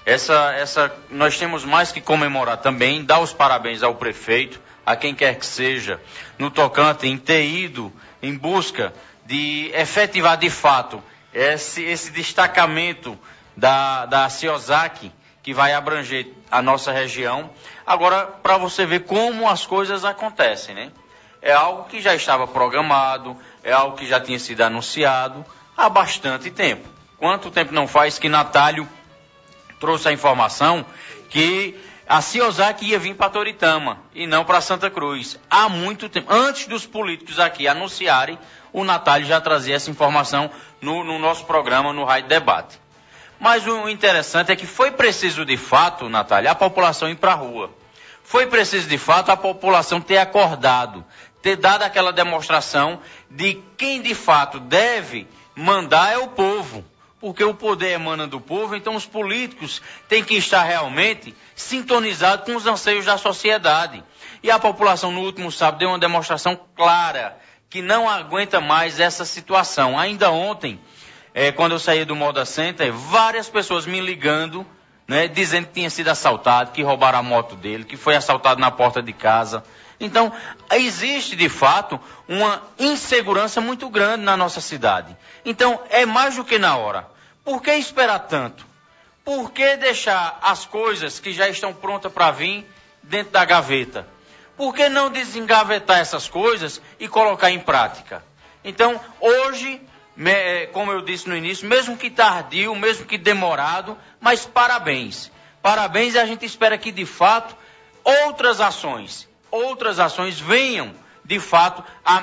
S9: nós temos mais que comemorar também, dar os parabéns ao prefeito, a quem quer que seja, no tocante em ter ido em busca de efetivar de fato esse destacamento da CIOSAC, que vai abranger a nossa região. Agora, para você ver como as coisas acontecem, né? É algo que já estava programado, é algo que já tinha sido anunciado há bastante tempo. Quanto tempo não faz que Natálio trouxe a informação que a CIOSAC ia vir para Toritama e não para Santa Cruz? Há muito tempo. Antes dos políticos aqui anunciarem, o Natálio já trazia essa informação no nosso programa, no Rádio Debate. Mas o interessante é que foi preciso de fato, Natália, a população ir para a rua. Foi preciso de fato a população ter acordado, ter dado aquela demonstração de quem de fato deve mandar é o povo. Porque o poder emana do povo, então os políticos têm que estar realmente sintonizados com os anseios da sociedade. E a população no último sábado deu uma demonstração clara que não aguenta mais essa situação. Ainda ontem, quando eu saí do Moda Center, várias pessoas me ligando, né, dizendo que tinha sido assaltado, que roubaram a moto dele, que foi assaltado na porta de casa. Então, existe de fato uma insegurança muito grande na nossa cidade. Então, é mais do que na hora. Por que esperar tanto? Por que deixar as coisas que já estão prontas para vir dentro da gaveta? Por que não desengavetar essas coisas e colocar em prática? Então, hoje, como eu disse no início, mesmo que tardio, mesmo que demorado, mas parabéns. Parabéns, e a gente espera que, de fato, outras ações venham, de fato,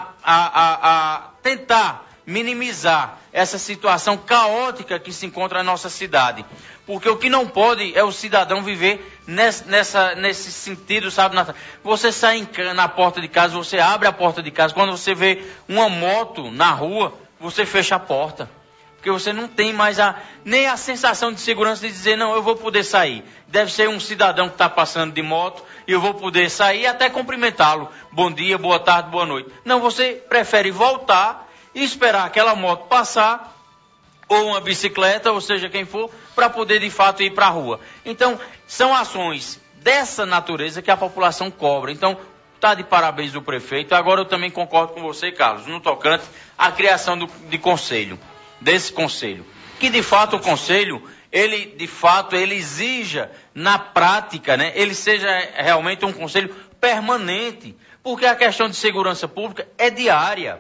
S9: a tentar minimizar essa situação caótica que se encontra na nossa cidade. Porque o que não pode é o cidadão viver nesse sentido, sabe, Natália? Você sai na porta de casa, você abre a porta de casa, quando você vê uma moto na rua, você fecha a porta. Porque você não tem mais nem a sensação de segurança de dizer, não, eu vou poder sair. Deve ser um cidadão que está passando de moto e eu vou poder sair e até cumprimentá-lo. Bom dia, boa tarde, boa noite. Não, você prefere voltar e esperar aquela moto passar, ou uma bicicleta, ou seja, quem for, para poder de fato ir para a rua. Então, são ações dessa natureza que a população cobra. Então, está de parabéns o prefeito. Agora eu também concordo com você, Carlos, no tocante à criação desse conselho. Que de fato o conselho, ele exija na prática, né, ele seja realmente um conselho permanente, porque a questão de segurança pública é diária.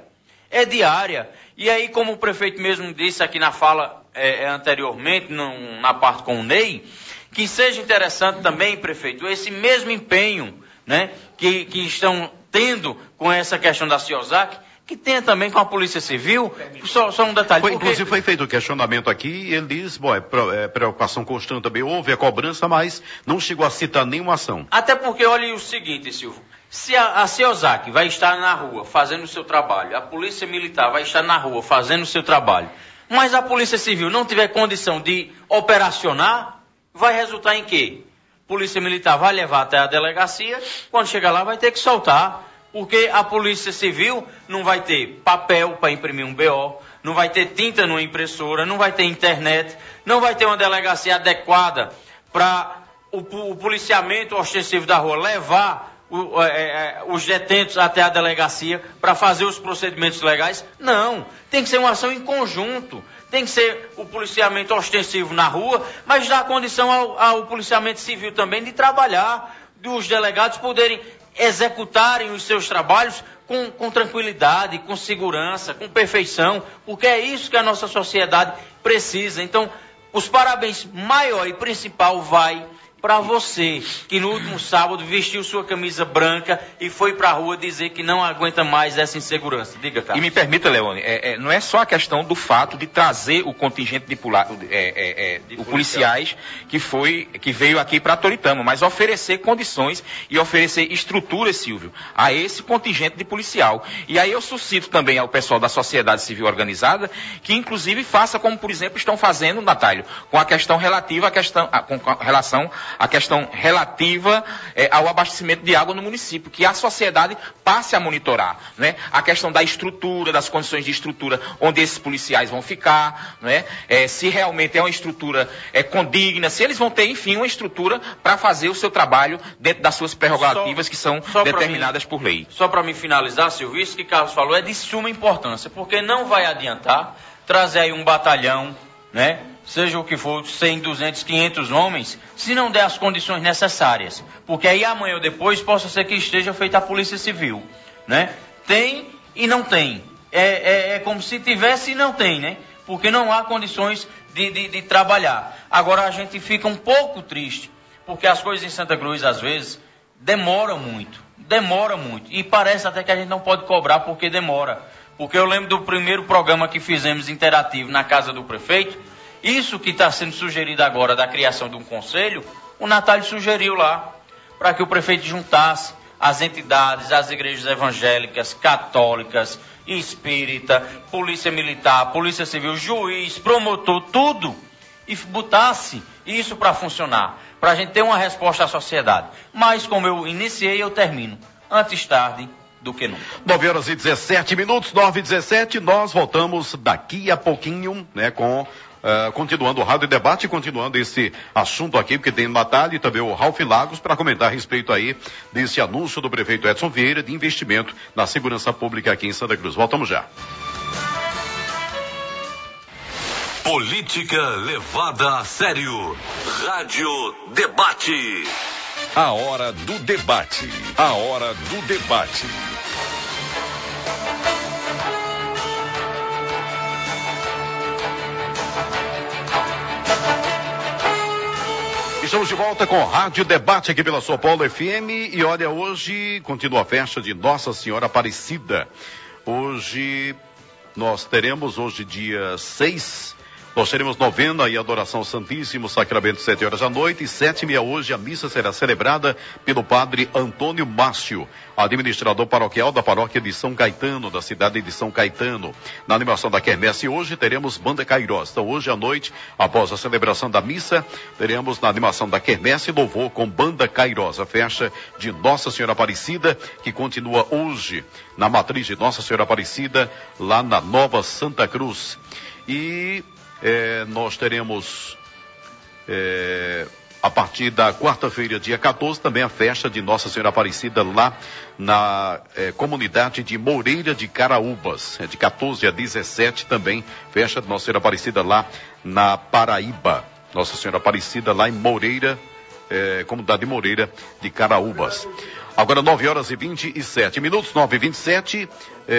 S9: E aí, como o prefeito mesmo disse aqui na fala anteriormente, na parte com o Ney, que seja interessante também, prefeito, esse mesmo empenho, né, que estão tendo com essa questão da CIOSAC, que tenha também com a Polícia Civil. Só um detalhe.
S5: Inclusive foi feito o questionamento aqui e ele diz, preocupação constante também, houve a cobrança, mas não chegou a citar nenhuma ação.
S9: Até porque, olha o seguinte, Silvio, se a CIOSAC vai estar na rua fazendo o seu trabalho, a Polícia Militar vai estar na rua fazendo o seu trabalho, mas a Polícia Civil não tiver condição de operacionar, vai resultar em quê? Polícia Militar vai levar até a delegacia, quando chegar lá vai ter que soltar. Porque a Polícia Civil não vai ter papel para imprimir um BO, não vai ter tinta numa impressora, não vai ter internet, não vai ter uma delegacia adequada para o policiamento ostensivo da rua levar os detentos até a delegacia para fazer os procedimentos legais. Não, tem que ser uma ação em conjunto. Tem que ser o policiamento ostensivo na rua, mas dar condição ao policiamento civil também de trabalhar, dos delegados poderem executarem os seus trabalhos com tranquilidade, com segurança, com perfeição, porque é isso que a nossa sociedade precisa. Então, os parabéns maior e principal vai para você que no último sábado vestiu sua camisa branca e foi para a rua dizer que não aguenta mais essa insegurança. Diga, Carlos.
S8: E me permita, Leone, não é só a questão do fato de trazer o contingente de policiais que veio aqui para Toritama, mas oferecer condições e oferecer estruturas, Silvio, a esse contingente de policial. E aí eu suscito também ao pessoal da sociedade civil organizada que inclusive faça como, por exemplo, estão fazendo, Natálio, com a questão relativa à questão relativa ao abastecimento de água no município, que a sociedade passe a monitorar, né? A questão da estrutura, das condições de estrutura onde esses policiais vão ficar, né? Se realmente é uma estrutura condigna, se eles vão ter, enfim, uma estrutura para fazer o seu trabalho dentro das suas prerrogativas que são determinadas por lei.
S9: Só para me finalizar, Silvio, isso que Carlos falou é de suma importância, porque não vai adiantar trazer aí um batalhão, né? Seja o que for, 100, 200, 500 homens, se não der as condições necessárias. Porque aí amanhã ou depois possa ser que esteja feita a Polícia Civil, né? Tem e não tem. É como se tivesse e não tem, né? Porque não há condições de trabalhar. Agora a gente fica um pouco triste, porque as coisas em Santa Cruz, às vezes, demoram muito. E parece até que a gente não pode cobrar porque demora. Porque eu lembro do primeiro programa que fizemos interativo na casa do prefeito. Isso que está sendo sugerido agora da criação de um conselho, o Natálio sugeriu lá, para que o prefeito juntasse as entidades, as igrejas evangélicas, católicas, espírita, polícia militar, polícia civil, juiz, promotor, tudo, e botasse isso para funcionar, para a gente ter uma resposta à sociedade. Mas como eu iniciei, eu termino. Antes tarde do que nunca.
S5: 9h17, 9h17, nós voltamos daqui a pouquinho, né, com... continuando o Rádio Debate, continuando esse assunto aqui, porque tem Natália e também o Ralf Lagos para comentar a respeito aí desse anúncio do prefeito Edson Vieira de investimento na segurança pública aqui em Santa Cruz. Voltamos já.
S1: Política levada a sério. Rádio Debate.
S6: A hora do debate. A hora do debate.
S5: Estamos de volta com o Rádio Debate aqui pela São Paulo FM e olha, hoje continua a festa de Nossa Senhora Aparecida. Hoje nós teremos, dia 6, nós teremos novena e adoração ao Santíssimo Sacramento 7 horas da noite e 7h30 hoje a missa será celebrada pelo padre Antônio Márcio, administrador paroquial da paróquia de São Caetano, da cidade de São Caetano. Na animação da quermesse hoje teremos Banda Cairós. Então hoje à noite, após a celebração da missa, teremos na animação da quermesse louvor com Banda Cairós, a festa de Nossa Senhora Aparecida, que continua hoje na matriz de Nossa Senhora Aparecida, lá na Nova Santa Cruz. E nós teremos a partir da quarta-feira, dia 14, também a festa de Nossa Senhora Aparecida lá na comunidade de Moreira de Caraúbas. De 14 a 17 também, festa de Nossa Senhora Aparecida lá na Paraíba. Nossa Senhora Aparecida lá em Moreira, comunidade de Moreira de Caraúbas. Agora 9h27, 9h27,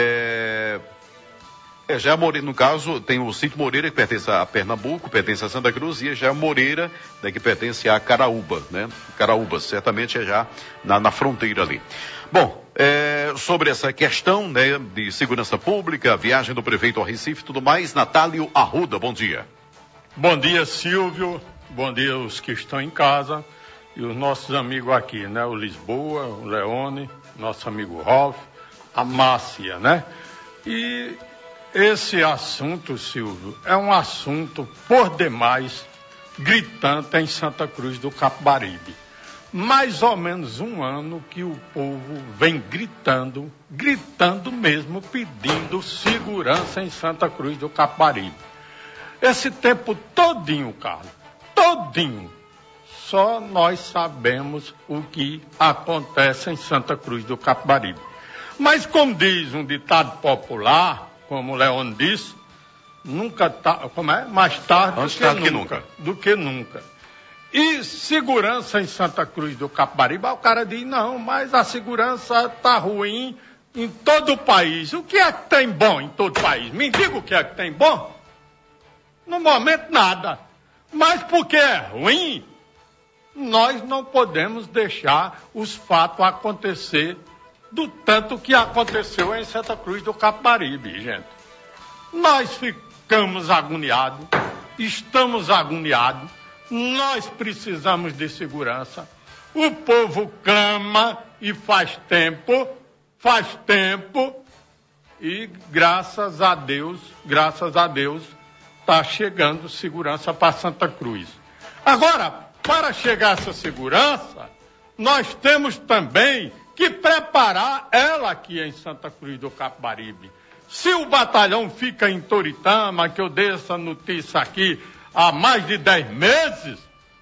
S5: já Moreira, no caso, tem o sítio Moreira, que pertence a Pernambuco, pertence a Santa Cruz, e já Moreira, né, que pertence a Caraúba, né? Caraúbas, certamente é já na fronteira ali. Bom, sobre essa questão, né, de segurança pública, a viagem do prefeito ao Recife e tudo mais, Natálio Arruda, bom dia.
S7: Bom dia, Silvio, bom dia os que estão em casa e os nossos amigos aqui, né, o Lisboa, o Leone, nosso amigo Rolf, a Márcia, né, e... esse assunto, Silvio, é um assunto, por demais, gritante em Santa Cruz do Capibaribe. Mais ou menos um ano que o povo vem gritando mesmo, pedindo segurança em Santa Cruz do Capibaribe. Esse tempo todinho, Carlos, todinho, só nós sabemos o que acontece em Santa Cruz do Capibaribe. Mas como diz um ditado popular, como o Leone disse, nunca mais tarde do que nunca. E segurança em Santa Cruz do Capibaribe, o cara diz, não, mas a segurança está ruim em todo o país. O que é que tem bom em todo o país? Me diga o que é que tem bom. No momento, nada. Mas porque é ruim, nós não podemos deixar os fatos acontecer do tanto que aconteceu em Santa Cruz do Capibaribe, gente. Nós ficamos agoniados, estamos agoniados, nós precisamos de segurança. O povo clama e faz tempo, e graças a Deus, está chegando segurança para Santa Cruz. Agora, para chegar a essa segurança, nós temos também que preparar ela aqui em Santa Cruz do Capibaribe. Se o batalhão fica em Toritama, que eu dei essa notícia aqui há mais de 10 meses,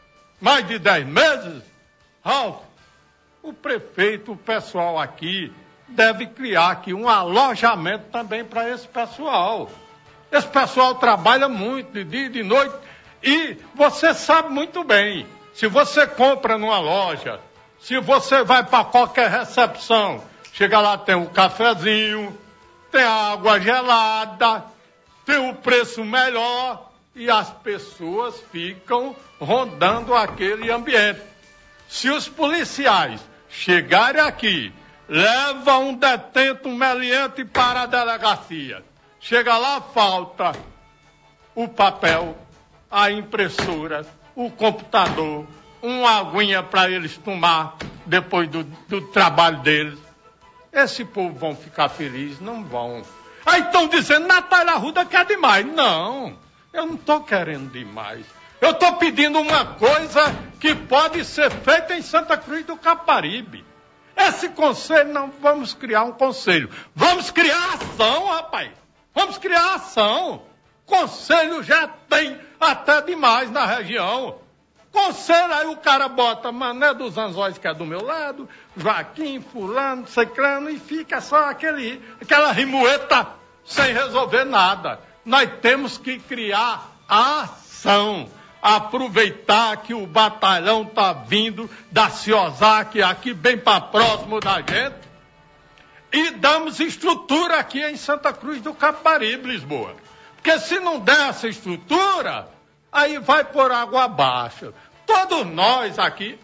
S7: Ralf, o prefeito, o pessoal aqui, deve criar aqui um alojamento também para esse pessoal. Esse pessoal trabalha muito, de dia e de noite, e você sabe muito bem, se você compra numa loja, se você vai para qualquer recepção, chega lá, tem um cafezinho, tem água gelada, tem um preço melhor, e as pessoas ficam rondando aquele ambiente. Se os policiais chegarem aqui, levam um detento, um meliante para a delegacia, chega lá, falta o papel, a impressora, o computador, uma aguinha para eles tomar depois do trabalho deles. Esse povo vão ficar felizes? Não vão. Aí estão dizendo, Natália Arruda quer demais. Não, eu não estou querendo demais. Eu estou pedindo uma coisa que pode ser feita em Santa Cruz do Capibaribe. Esse conselho, não vamos criar um conselho. Vamos criar ação, rapaz. Vamos criar ação. Conselho já tem até demais na região. Conselho, aí o cara bota Mané dos Anzóis, que é do meu lado, Joaquim, fulano, ciclano, e fica só aquela rimueta sem resolver nada. Nós temos que criar ação. Aproveitar que o batalhão está vindo da Ciosaki, aqui bem para próximo da gente, e damos estrutura aqui em Santa Cruz do Capibaribe, Lisboa. Porque se não der essa estrutura, aí vai por água abaixo. Todos nós aqui,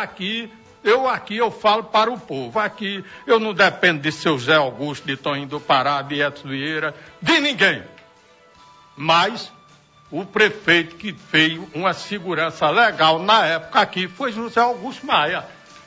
S7: eu falo para o povo. Aqui eu não dependo de seu Zé Augusto, de Toninho do Pará, de Edson Vieira, de ninguém. Mas o prefeito que fez uma segurança legal na época aqui foi José Augusto Maia.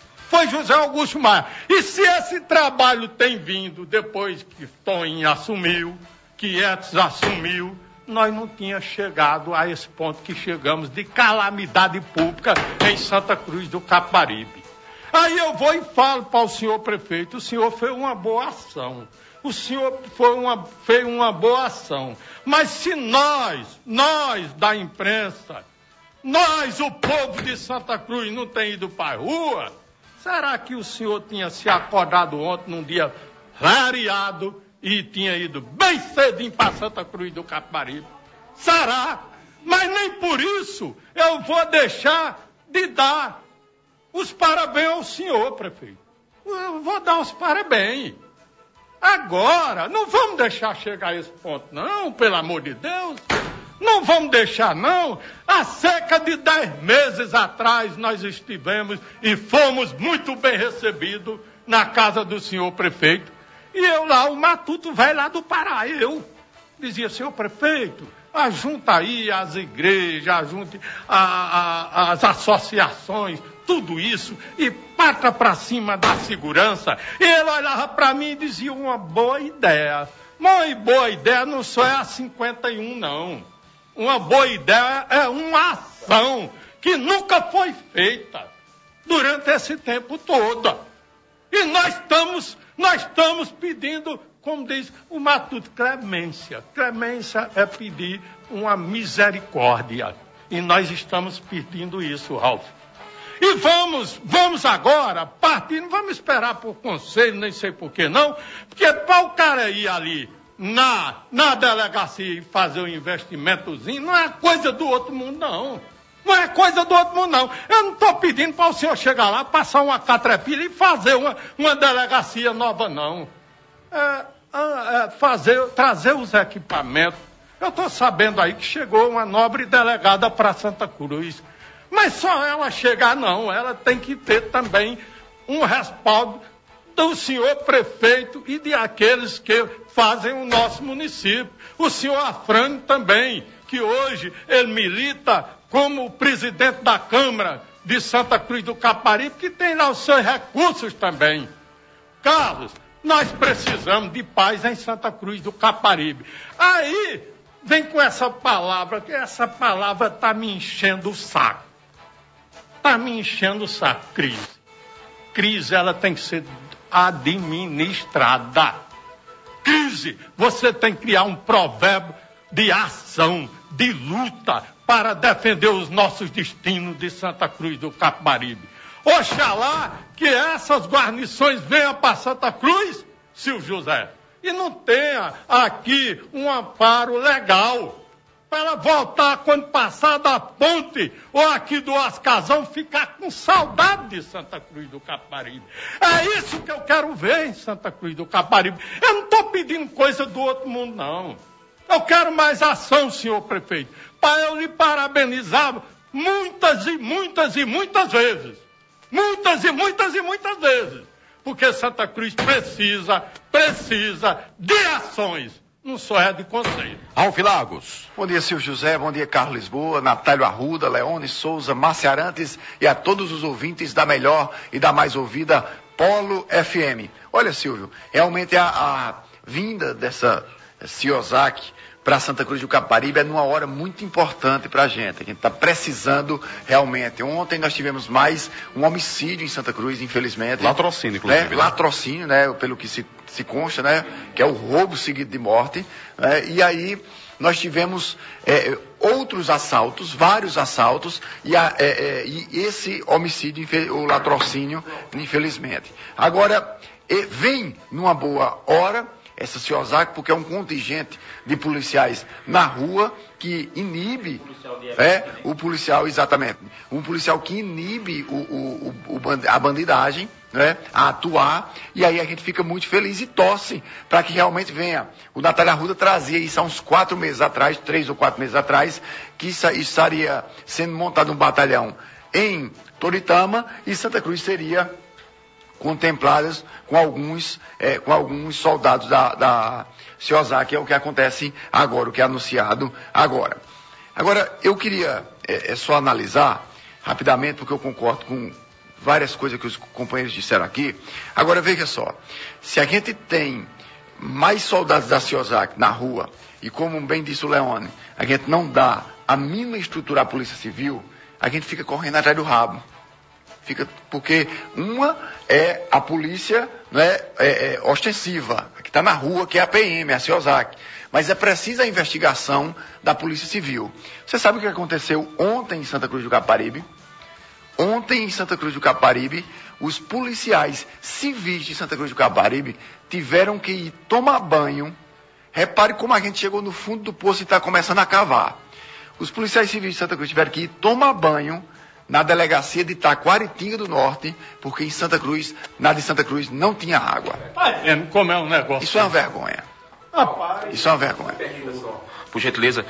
S7: E se esse trabalho tem vindo depois que Toninho assumiu, que Edson assumiu, nós não tínhamos chegado a esse ponto que chegamos de calamidade pública em Santa Cruz do Capibaribe. Aí eu vou e falo para o senhor prefeito, o senhor fez uma boa ação. O senhor fez uma boa ação. Mas se nós da imprensa, o povo de Santa Cruz, não tem ido para a rua, será que o senhor tinha se acordado ontem, num dia variado, e tinha ido bem cedinho para Santa Cruz do Capibaribe? Será? Mas nem por isso eu vou deixar de dar os parabéns ao senhor, prefeito. Eu vou dar os parabéns. Agora, não vamos deixar chegar a esse ponto, não, pelo amor de Deus. Não vamos deixar, não. Há cerca de 10 meses atrás nós estivemos e fomos muito bem recebidos na casa do senhor prefeito. E eu lá, o matuto velho lá do Pará, eu dizia, senhor prefeito, ajunta aí as igrejas, ajunte as associações, tudo isso, e pata para cima da segurança. E ele olhava para mim e dizia, uma boa ideia. Uma boa ideia não só é a 51, não. Uma boa ideia é uma ação que nunca foi feita durante esse tempo todo. E nós estamos pedindo, como diz o Matuto, clemência. Clemência é pedir uma misericórdia. E nós estamos pedindo isso, Ralf. E vamos agora partir, não vamos esperar por conselho, nem sei por que não, porque para o cara ir ali na delegacia e fazer um investimentozinho, não é coisa do outro mundo, não. Não é coisa do outro mundo, não. Eu não estou pedindo para o senhor chegar lá, passar uma catrepilha e fazer uma delegacia nova, não. Trazer os equipamentos. Eu estou sabendo aí que chegou uma nobre delegada para Santa Cruz. Mas só ela chegar, não. Ela tem que ter também um respaldo do senhor prefeito e de aqueles que fazem o nosso município. O senhor Afrânio também, que hoje ele milita como presidente da Câmara de Santa Cruz do Caparibe, que tem lá os seus recursos também. Carlos, nós precisamos de paz em Santa Cruz do Caparibe. Aí vem com essa palavra, que essa palavra está me enchendo o saco. Está me enchendo o saco, crise. Crise, ela tem que ser administrada. Crise, você tem que criar um provérbio de ação, de luta, para defender os nossos destinos de Santa Cruz do Capibaribe. Oxalá que essas guarnições venham para Santa Cruz, Silvio José, e não tenha aqui um amparo legal para ela voltar quando passar da ponte ou aqui do Ascazão, ficar com saudade de Santa Cruz do Capibaribe. É isso que eu quero ver em Santa Cruz do Capibaribe. Eu não estou pedindo coisa do outro mundo, não. Eu quero mais ação, senhor prefeito, para eu lhe parabenizar muitas e muitas e muitas vezes. Muitas e muitas e muitas vezes. Porque Santa Cruz precisa de ações. Não só é de conselho.
S10: Ralf Lagos. Bom dia, Silvio José. Bom dia, Carlos Lisboa, Natálio Arruda, Leone Souza, Márcia Arantes e a todos os ouvintes da melhor e da mais ouvida Polo FM. Olha, Silvio, realmente a vinda dessa CIOSAC para Santa Cruz do Capibaribe é numa hora muito importante para a gente está precisando realmente. Ontem nós tivemos mais um homicídio em Santa Cruz, infelizmente.
S5: Latrocínio, inclusive.
S10: Latrocínio, né? Pelo que se consta, né? Que é o roubo seguido de morte. E aí nós tivemos outros assaltos, vários assaltos, e esse homicídio, o latrocínio, infelizmente. Agora, vem numa boa hora essa CIOSAC, porque é um contingente de policiais na rua que inibe o policial, exatamente, um policial que inibe a bandidagem, né, a atuar, e aí a gente fica muito feliz e torce para que realmente venha. O Natálio Arruda trazia isso há uns 4 meses atrás, 3 ou 4 meses atrás, que estaria sendo montado um batalhão em Toritama e Santa Cruz seria contempladas com alguns soldados da CIOSAC, que é o que acontece agora, o que é anunciado agora. Agora, eu queria só analisar rapidamente, porque eu concordo com várias coisas que os companheiros disseram aqui. Agora, veja só, se a gente tem mais soldados da CIOSAC na rua, e como bem disse o Leone, a gente não dá a mínima estrutura à Polícia Civil, a gente fica correndo atrás do rabo. Porque uma é a polícia, né, ostensiva, que está na rua, que é a PM, a CIOSAC. Mas é precisa a investigação da Polícia Civil. Você sabe o que aconteceu ontem em Santa Cruz do Capibaribe? Ontem em Santa Cruz do Capibaribe, os policiais civis de Santa Cruz do Capibaribe tiveram que ir tomar banho. Repare como a gente chegou no fundo do poço e está começando a cavar. Os policiais civis de Santa Cruz tiveram que ir tomar banho na delegacia de Taquaritinga do Norte, porque em Santa Cruz, na de Santa Cruz, não tinha água.
S7: Como é um negócio?
S10: Isso é uma vergonha. Isso é uma vergonha.
S8: Por gentileza,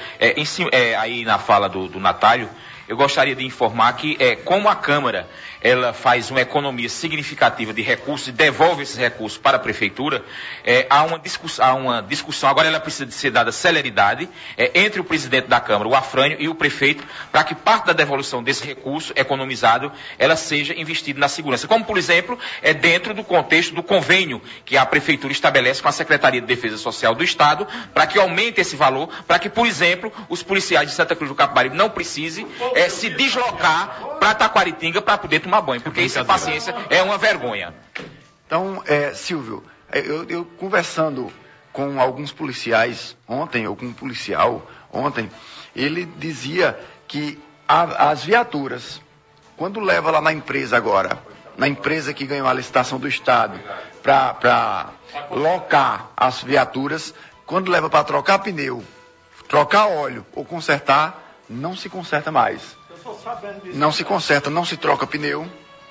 S8: aí na fala do Natálio, eu gostaria de informar que, como a Câmara ela faz uma economia significativa de recursos e devolve esses recursos para a Prefeitura, há uma discussão, agora ela precisa de ser dada celeridade entre o presidente da Câmara, o Afrânio, e o prefeito, para que parte da devolução desse recurso economizado, ela seja investida na segurança. Como, por exemplo, dentro do contexto do convênio que a Prefeitura estabelece com a Secretaria de Defesa Social do Estado, para que aumente esse valor, para que, por exemplo, os policiais de Santa Cruz do Capibaribe não precisem se deslocar para Taquaritinga para poder tomar banho, porque isso, paciência, é uma vergonha.
S10: Então, Silvio, eu conversando com alguns policiais ontem, ou com um policial ontem, ele dizia que as viaturas, quando leva lá na empresa agora, na empresa que ganhou a licitação do Estado, para locar as viaturas, quando leva para trocar pneu, trocar óleo ou consertar, não se conserta mais. Não se conserta, não se troca pneu,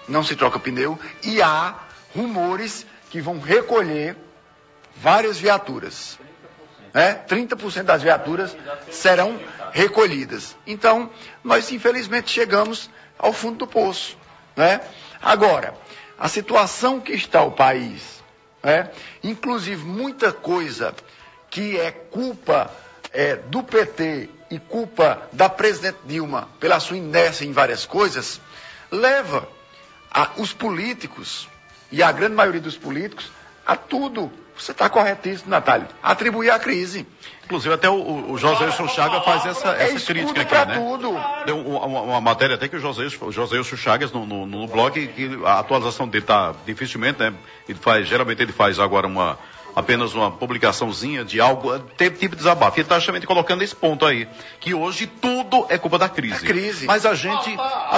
S10: e há rumores que vão recolher várias viaturas. né? 30% das viaturas serão recolhidas. Então, nós infelizmente chegamos ao fundo do poço, né? Agora, a situação que está o país, né? Inclusive muita coisa que é culpa do PT e culpa da presidente Dilma pela sua inércia em várias coisas, leva os políticos, e a grande maioria dos políticos, a tudo. Você está corretíssimo, Natália. Atribuir a crise.
S5: Inclusive, até o Joséilson Chagas faz essa crítica aqui, né? Tudo. Tem uma matéria até que o Joséilson Chagas no blog, que a atualização dele está dificilmente, né? Geralmente ele faz agora apenas uma publicaçãozinha de algo, tipo de desabafo. Ele está justamente colocando esse ponto aí, que hoje tudo é culpa da crise.
S10: Crise.
S5: Mas a gente,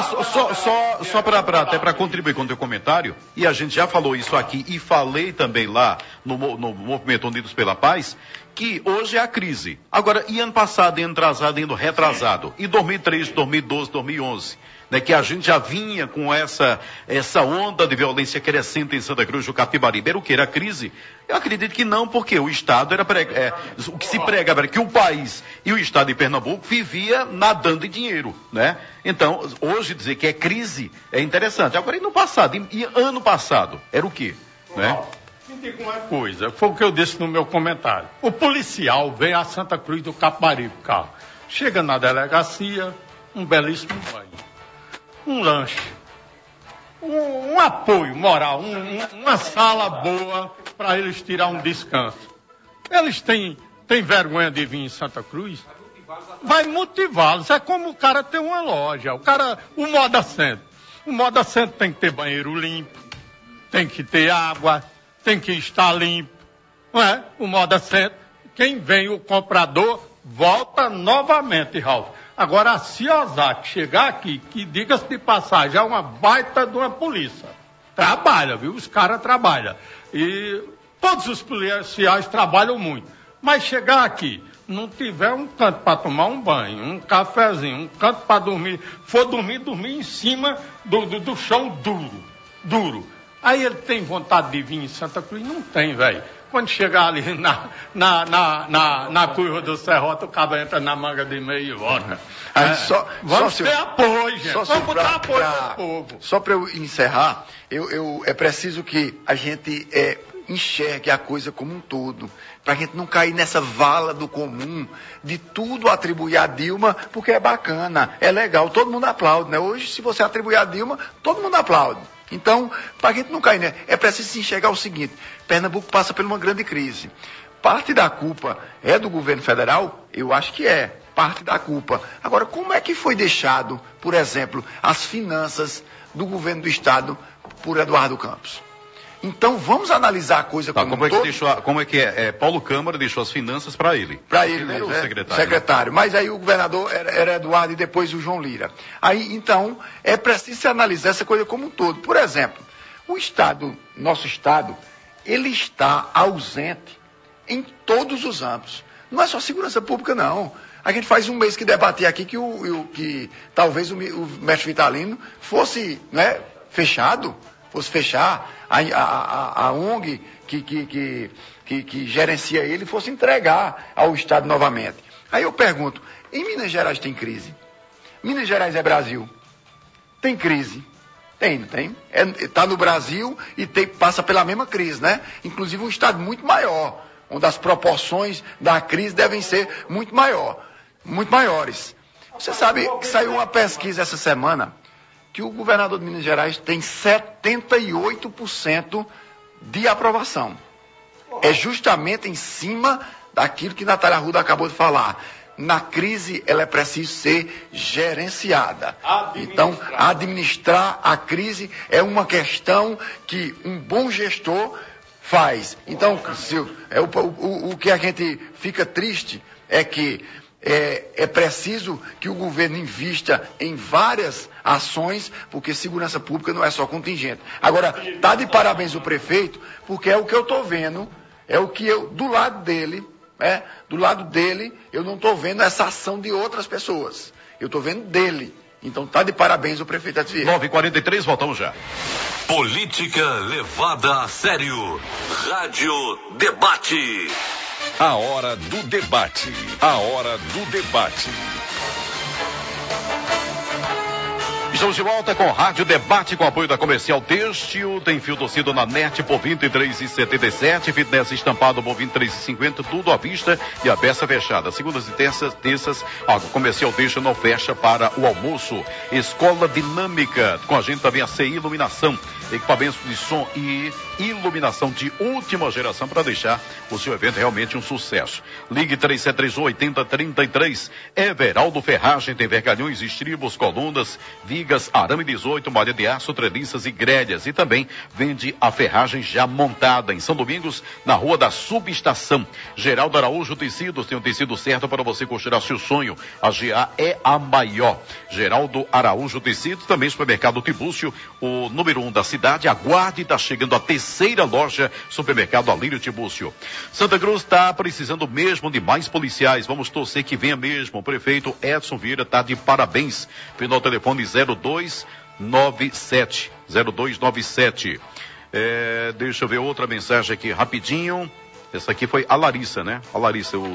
S5: só até para contribuir com o teu comentário, e a gente já falou isso aqui, e falei também lá no Movimento Unidos pela Paz, que hoje é a crise. Agora, e ano passado, e ano atrasado, e ano retrasado, e 2003, 2012, 2011, né, que a gente já vinha com essa onda de violência crescente em Santa Cruz do Capibaribe, era o que? Era a crise? Eu acredito que não, porque o Estado o que se pregava era que o país e o Estado de Pernambuco vivia nadando em dinheiro, né? Então, hoje dizer que é crise é interessante. Agora, e no passado? E ano passado? Era o quê? Né?
S7: Me diga uma coisa, foi o que eu disse no meu comentário. O policial vem a Santa Cruz do Capibaribe, carro. Chega na delegacia, um belíssimo banho, um lanche, um apoio moral, uma sala boa para eles tirar um descanso. Eles têm vergonha de vir em Santa Cruz? Vai motivá-los. É como o cara ter uma loja. O Moda Center. O Moda Center tem que ter banheiro limpo, tem que ter água, tem que estar limpo. Não é? O Moda Center, quem vem, o comprador, volta novamente, Ralf. Agora, a Ciosat chegar aqui, que diga-se de passagem, é uma baita de uma polícia. Trabalha, viu? Os caras trabalham. E todos os policiais trabalham muito. Mas chegar aqui, não tiver um canto para tomar um banho, um cafezinho, um canto para dormir, for dormir em cima do chão duro. Aí ele tem vontade de vir em Santa Cruz? Não tem, velho. Quando chegar ali na curva do Serrote, o cara entra na manga de meio e volta. Vamos ter apoio, gente. Vamos botar apoio pro povo.
S10: Só para eu encerrar, é preciso que a gente enxergue a coisa como um todo. Para a gente não cair nessa vala do comum, de tudo atribuir a Dilma, porque é bacana, é legal, todo mundo aplaude, né? Hoje, se você atribuir a Dilma, todo mundo aplaude. Então, para a gente não cair, né? É preciso se enxergar o seguinte: Pernambuco passa por uma grande crise. Parte da culpa é do governo federal? Eu acho que é parte da culpa. Agora, como é que foi deixado, por exemplo, as finanças do governo do estado por Eduardo Campos? Então, vamos analisar a coisa como um todo.
S5: Como é que Paulo Câmara deixou as finanças para ele?
S10: Para ele, né? O secretário. Mas aí o governador era Eduardo e depois o João Lira. Aí, então, é preciso se analisar essa coisa como um todo. Por exemplo, nosso estado, ele está ausente em todos os âmbitos. Não é só segurança pública, não. A gente faz um mês que debatia aqui que talvez o mestre Vitalino fosse, né, fosse fechar, a ONG que gerencia ele fosse entregar ao Estado novamente. Aí eu pergunto, em Minas Gerais tem crise? Minas Gerais é Brasil? Tem crise? Tem, não tem? Está no Brasil e passa pela mesma crise, né? Inclusive um Estado muito maior, onde as proporções da crise devem ser muito maiores. Você sabe que saiu uma pesquisa essa semana que o governador de Minas Gerais tem 78% de aprovação. É justamente em cima daquilo que Natália Arruda acabou de falar. Na crise, ela é preciso ser gerenciada. Então, administrar a crise é uma questão que um bom gestor faz. Então, o que a gente fica triste é que é preciso que o governo invista em várias ações, porque segurança pública não é só contingente. Agora, tá de parabéns o prefeito, porque é o que eu estou vendo, é o que do lado dele, eu não estou vendo essa ação de outras pessoas. Eu estou vendo dele. Então tá de parabéns o prefeito Ativier.
S5: 9h43, voltamos já.
S1: Política levada a sério. Rádio Debate.
S6: A hora do debate. A hora do debate.
S5: Estamos de volta com Rádio Debate, com apoio da Comercial Têxtil. Tem fio torcido na NET por R$ 23,77. Fitness estampado por R$ 23,50. Tudo à vista e a peça fechada. Segundas e terças, a Comercial Têxtil não fecha para o almoço. Escola Dinâmica. Com a gente também a CI Iluminação. Equipamentos de som e iluminação de última geração para deixar o seu evento realmente um sucesso. Ligue 3731-8033. Everaldo Ferragem tem vergalhões, estribos, colunas, vigas, arame 18, malha de aço, treliças e grelhas. E também vende a ferragem já montada em São Domingos, na Rua da Subestação. Geraldo Araújo Tecidos tem um tecido certo para você costurar seu sonho. A GA é a maior. Geraldo Araújo Tecidos, também supermercado Tibúcio, o número 1 da cidade. Aguarde, está chegando a terceira loja, supermercado Alírio Tibúcio. Santa Cruz está precisando mesmo de mais policiais. Vamos torcer que venha mesmo. O prefeito Edson Vieira está de parabéns. Final telefone 0297. Deixa eu ver outra mensagem aqui rapidinho. Essa aqui foi a Larissa, né? A Larissa, o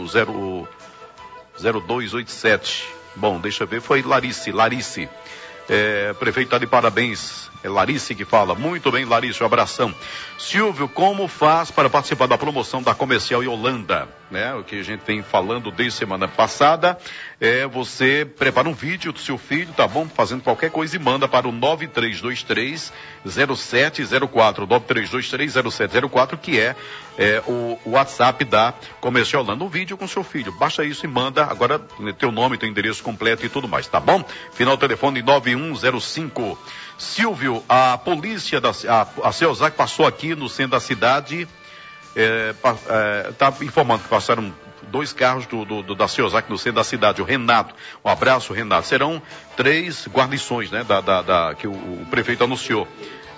S5: 0287. Bom, deixa eu ver, foi Larice. Prefeito está de parabéns. É Larice que fala. Muito bem, Larice, um abração. Silvio, como faz para participar da promoção da Comercial Yolanda? Né? O que a gente vem falando desde semana passada você prepara um vídeo do seu filho, tá bom? Fazendo qualquer coisa e manda para o 9323-0704, 9323-0704, que é o WhatsApp da Comercial Yolanda. Um vídeo com seu filho, baixa isso e manda, agora teu nome, teu endereço completo e tudo mais, tá bom? Final telefone 9105. Silvio, a polícia a CEOSAC passou aqui no centro da cidade, está informando que passaram 2 carros da CEOSAC no centro da cidade, o Renato. Um abraço, Renato. Serão 3 guarnições, né, que o prefeito anunciou.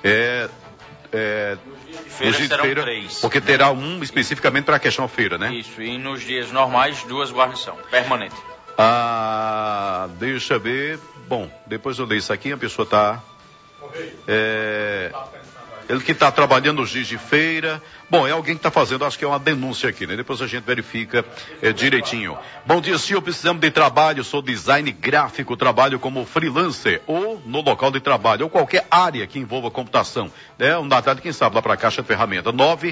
S9: Feira serão 3.
S5: Porque terá um especificamente para a questão feira, né?
S9: Isso, e nos dias normais, 2 guarnições, permanente.
S5: Deixa eu ver. Bom, depois eu leio isso aqui, a pessoa está... ele que está trabalhando nos dias de feira. Bom, é alguém que está fazendo, acho que é uma denúncia aqui, né? Depois a gente verifica direitinho. Bom dia, senhor, precisamos de trabalho, sou design gráfico, trabalho como freelancer, ou no local de trabalho, ou qualquer área que envolva computação. Um Natália, quem sabe, lá para a Caixa de Ferramenta.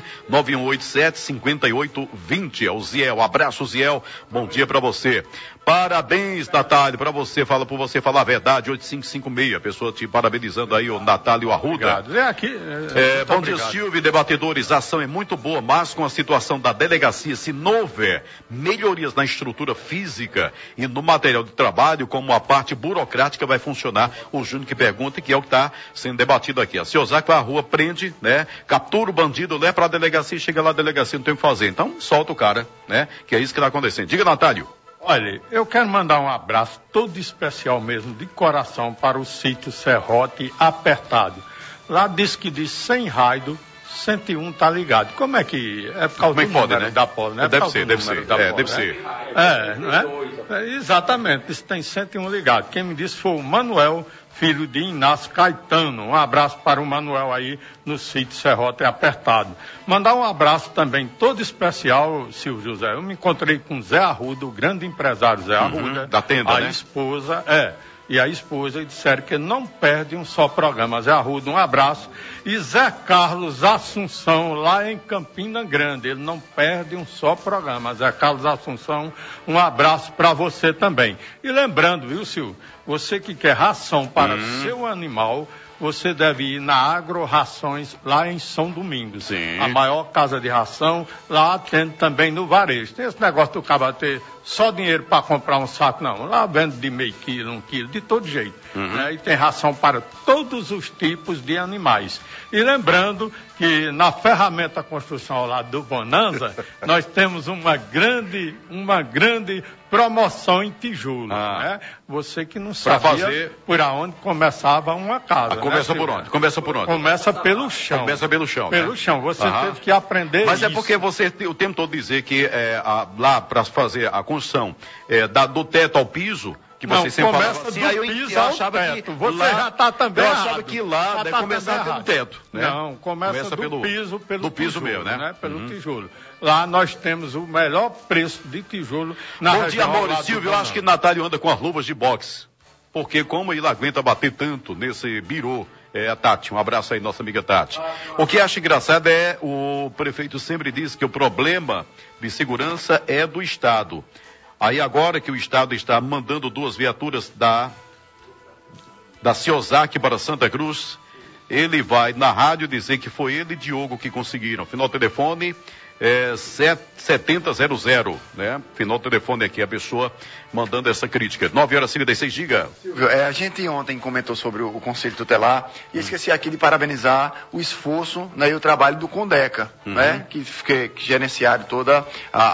S5: 99187-5820, é o Ziel. Abraço, Ziel, bom dia para você. Parabéns, Natália, para você, por você falar a verdade, 8556, a pessoa te parabenizando aí, o Natálio Arruda. Bom dia, Silvio, debatedores, a ação é muito boa, mas com a situação da delegacia, se não houver melhorias na estrutura física e no material de trabalho, como a parte burocrática vai funcionar, o Júnior que pergunta, que é o que está sendo debatido aqui. A CEOSAC vai à rua, prende, né, captura o bandido, leva para a delegacia, chega lá a delegacia, não tem o que fazer. Então, solta o cara, né, que é isso que está acontecendo. Diga, Natálio.
S7: Olha, eu quero mandar um abraço todo especial mesmo, de coração, para o sítio Serrote Apertado. Lá diz que de 100 raios, 101 tá ligado. Como é que... É por causa do número da polo, né?
S5: Deve ser.
S7: Não é? Exatamente, isso tem 101 ligado. Quem me disse foi o Manuel, filho de Inácio Caetano. Um abraço para o Manuel aí no sítio Serrote Apertado. Mandar um abraço também todo especial, Silvio José. Eu me encontrei com Zé Arruda, o grande empresário Zé Arruda.
S5: Da tenda,
S7: a esposa, e a esposa, e disseram que não perde um só programa. Zé Arruda, um abraço. E Zé Carlos Assunção, lá em Campina Grande, ele não perde um só programa. Zé Carlos Assunção, um abraço para você também. E lembrando, viu, Silvio, você que quer ração para seu animal, você deve ir na Agro Rações, lá em São Domingos.
S5: Sim.
S7: A maior casa de ração, lá atende também no varejo. Tem esse negócio do cara ter só dinheiro para comprar um saco, não. Lá vende de meio quilo, 1 quilo, de todo jeito. Né? E tem ração para todos os tipos de animais. E lembrando que na ferramenta construção ao lado do Bonanza, nós temos uma grande promoção em tijolo. Né? Você que não sabia por onde começava uma casa.
S5: Começa por onde? Começa
S7: pelo chão.
S5: Começa pelo chão.
S7: Pelo chão. Você teve que aprender
S5: Mas
S7: isso.
S5: é porque você o tempo todo dizer que lá para fazer a construção do teto ao piso, Que vocês sempre falavam assim, aí
S7: eu achava que
S5: você
S7: lá, já está também
S5: eu
S7: errado.
S5: achava que lá deve começar pelo teto, né?
S7: Não, começa do piso, pelo
S5: piso
S7: tijolo,
S5: mesmo, né?
S7: Pelo tijolo. Lá nós temos o melhor preço de tijolo na
S5: Bom
S7: região.
S5: dia, Maurício Silvio. Eu acho que Natália anda com as luvas de boxe. Porque como ele aguenta bater tanto nesse birô, a Tati, um abraço aí, nossa amiga Tati. O que acho engraçado é, o prefeito sempre diz que o problema de segurança é do Estado. Aí agora que o Estado está mandando 2 viaturas da Ciossac para Santa Cruz, ele vai na rádio dizer que foi ele e Diogo que conseguiram. Final telefone 7000, né? Final telefone aqui, a pessoa mandando essa crítica. 9h56, diga.
S10: Silvio, a gente ontem comentou sobre o Conselho Tutelar e esqueci aqui de parabenizar o esforço, né, e o trabalho do Condeca, né? Que gerenciaram toda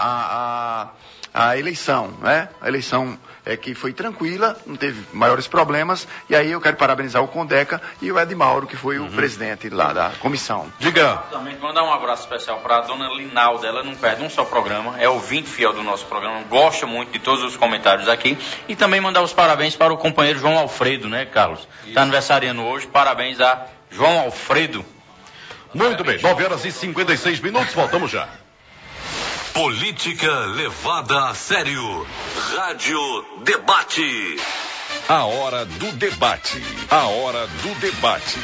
S10: a eleição, né? A eleição que foi tranquila, não teve maiores problemas, e aí eu quero parabenizar o Condeca e o Edmauro, que foi o presidente lá da comissão.
S5: Diga.
S9: Também mandar um abraço especial para a dona Linalda, ela não perde um só programa, é ouvinte fiel do nosso programa, gosta muito de todos os comentários aqui, e também mandar os parabéns para o companheiro João Alfredo, né, Carlos? Está aniversariando hoje, parabéns a João Alfredo.
S5: Muito bem, 9h56, voltamos já.
S1: Política levada a sério. Rádio Debate.
S6: A hora do debate. A hora do debate.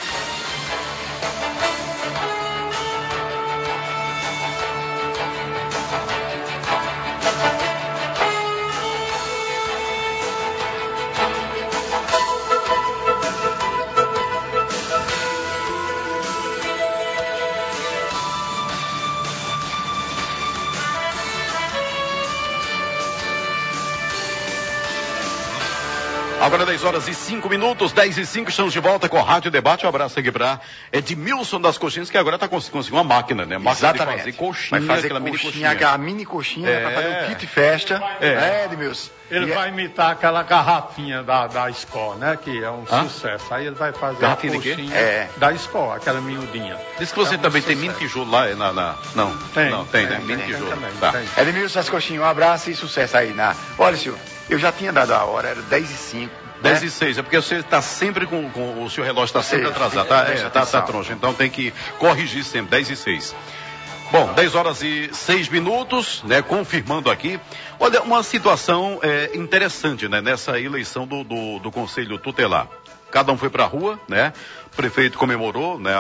S5: Agora 10h05, 10h05, estamos de volta com o Rádio Debate. Um abraço aqui para Edmilson das Coxinhas, que agora está conseguindo uma máquina, né? Máquina de fazer coxinha,
S10: vai fazer
S5: aquela
S10: coxinha, aquela mini coxinha, para fazer um kit festa. Edmilson.
S7: Ele vai imitar aquela garrafinha da escola, né? Que é um sucesso. Aí ele vai fazer
S5: garrafinha
S7: a coxinha da escola, aquela miudinha.
S5: Diz que você também tem mini tijolo lá Não, tem, né? Mini tijolo.
S7: Também,
S5: tá.
S10: Edmilson das Coxinhas, um abraço e sucesso aí. Olha, senhor, eu já tinha dado a hora, era 10h05.
S5: 10h06, é porque você está sempre com o seu relógio está sempre atrasado, tá troncho, então tem que corrigir sempre, 10h06. Bom, 10h06, né, confirmando aqui. Olha, uma situação interessante, né, nessa eleição do Conselho Tutelar. Cada um foi para a rua, né, o prefeito comemorou, né,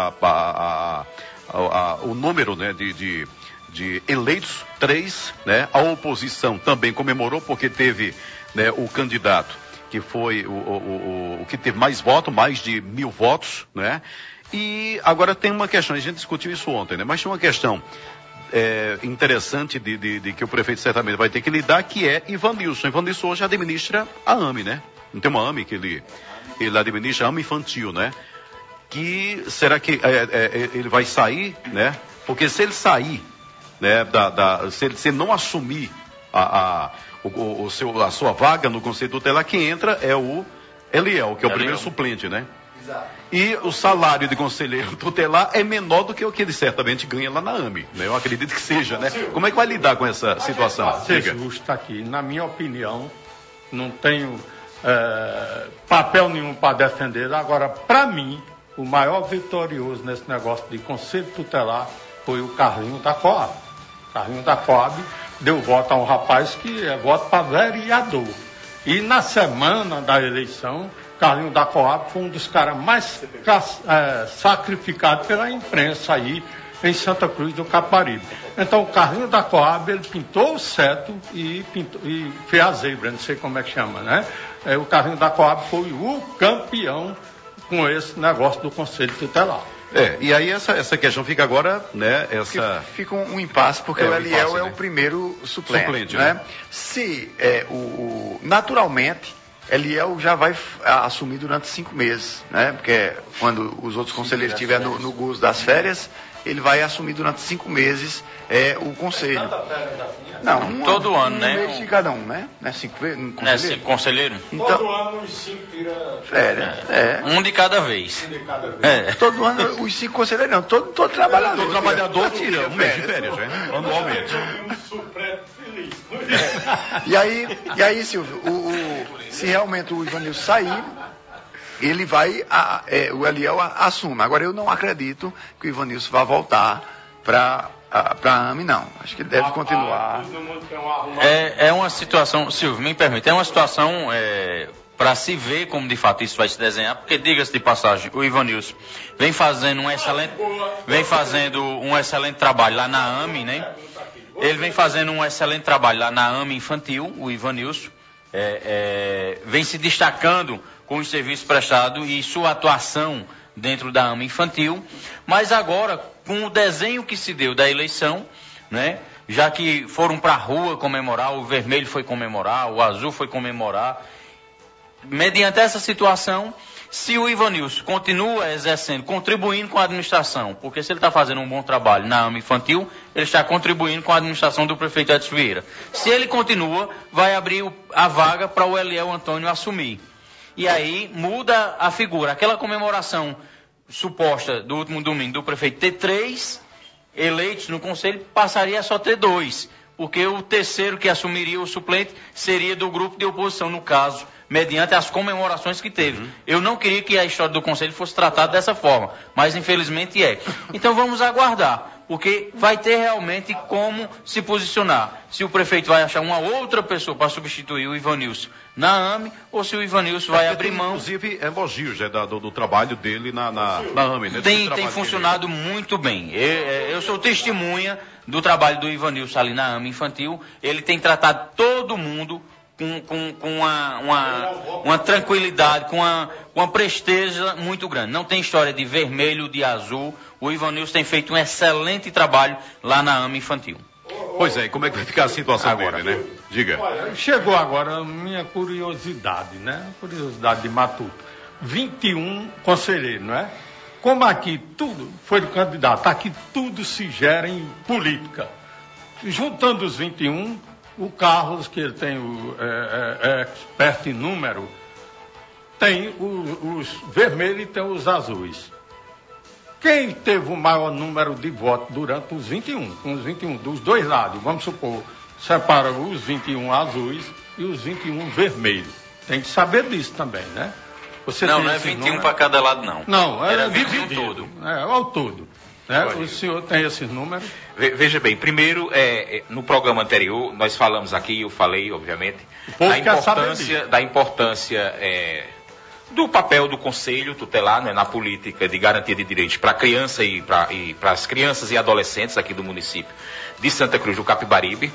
S5: o número, né, de eleitos, 3, né, a oposição também comemorou porque teve, né, o candidato que foi o que teve mais votos, mais de 1.000 votos, né? E agora tem uma questão, a gente discutiu isso ontem, né? Mas tem uma questão interessante de que o prefeito certamente vai ter que lidar, que é Ivanilson. Ivanilson hoje administra a AME, né? Não tem uma AME que ele administra, a AME infantil, né? Que será que ele vai sair, né? Porque se ele sair, né? Se ele não assumir a sua vaga no Conselho Tutelar, quem entra é o Eliel, que é o primeiro suplente, né? Exato. E o salário de conselheiro tutelar é menor do que o que ele certamente ganha lá na AME, né? Eu acredito que seja, né? Como é que vai lidar com essa situação?
S7: Ser justo aqui, na minha opinião, não tenho papel nenhum para defender. Agora, para mim, o maior vitorioso nesse negócio de Conselho Tutelar foi o Carlinho da Coab. Carlinho da Coab deu voto a um rapaz que é voto para vereador. E na semana da eleição, Carlinho da Coab foi um dos caras mais sacrificados pela imprensa aí em Santa Cruz do Capibaribe. Então o Carlinho da Coab, ele pintou o seto e fez a zebra, não sei como é que chama, né? O Carlinho da Coab foi o campeão com esse negócio do Conselho Tutelar.
S5: E aí essa questão fica agora, né?
S10: Fica um impasse, porque o Eliel é o primeiro suplente, né? Se naturalmente Eliel já vai assumir durante 5 meses, né? Porque quando os outros conselheiros estiverem no gozo das férias, ele vai assumir durante 5 meses o conselho. Não,
S9: todo ano, né?
S10: Um mês de cada um, né? Não é 5 vezes?
S9: Não é 5 conselheiros?
S10: Então,
S7: Todo ano os 5 tira
S10: férias.
S9: Um de cada vez.
S10: Todo ano os 5 conselheiros não, todo trabalhador.
S5: Todo trabalhador tira um mês de férias, né? Anualmente.
S10: E aí, Silvio, se realmente o Ivanilson sair, ele vai, o Eliel assume. Agora, eu não acredito que o Ivanilson vá voltar para a AME, não. Acho que ele deve continuar.
S9: É uma situação, Silvio, me permite, é uma situação para se ver como de fato isso vai se desenhar, porque, diga-se de passagem, o Ivanilson vem fazendo um excelente trabalho lá na AME, né? Ele vem fazendo um excelente trabalho lá na AME infantil, o Ivanilson, vem se destacando com os serviços prestados e sua atuação dentro da AME infantil, mas agora, com o desenho que se deu da eleição, né, já que foram para a rua comemorar, o vermelho foi comemorar, o azul foi comemorar, mediante essa situação, se o Ivanilson continua exercendo, contribuindo com a administração, porque se ele está fazendo um bom trabalho na AME infantil, ele está contribuindo com a administração do prefeito Edson Vieira. Se ele continua, vai abrir a vaga para o Eliel Antônio assumir. E aí muda a figura. Aquela comemoração suposta do último domingo do prefeito ter 3 eleitos no conselho, passaria a só ter 2. Porque o terceiro que assumiria o suplente seria do grupo de oposição, no caso, mediante as comemorações que teve. Eu não queria que a história do conselho fosse tratada dessa forma, mas infelizmente é. Então vamos aguardar, porque vai ter realmente como se posicionar. Se o prefeito vai achar uma outra pessoa para substituir o Ivanilson na AME, ou se o Ivanilson vai abrir mão.
S5: Inclusive, elogios do trabalho dele na AME, né?
S9: Tem funcionado muito bem. Eu sou testemunha do trabalho do Ivanilson ali na AME infantil. Ele tem tratado todo mundo com uma tranquilidade, com uma presteza muito grande. Não tem história de vermelho, de azul. O Ivanilson tem feito um excelente trabalho lá na AME infantil.
S5: Pois é, e como é que vai ficar a situação agora, dele, né? Diga.
S7: Olha, chegou agora a minha curiosidade, né? Curiosidade de matuto. 21 conselheiros, não é? Como aqui tudo foi do candidato, aqui tudo se gera em política. Juntando os 21, o Carlos, que ele tem expert em número, tem os vermelhos e tem os azuis. Quem teve o maior número de votos durante os 21, com os 21 dos dois lados, vamos supor, separa os 21 azuis e os 21 vermelhos. Tem que saber disso também, né?
S9: Não é 21 para cada lado, não.
S7: Não,
S9: era 21 todo.
S7: Ao todo. Né? O senhor tem esses números?
S8: Veja bem, primeiro, no programa anterior, nós falamos aqui, eu falei, obviamente, da importância do papel do Conselho Tutelar, né, na política de garantia de direitos para a criança e para as crianças e adolescentes aqui do município de Santa Cruz do Capibaribe.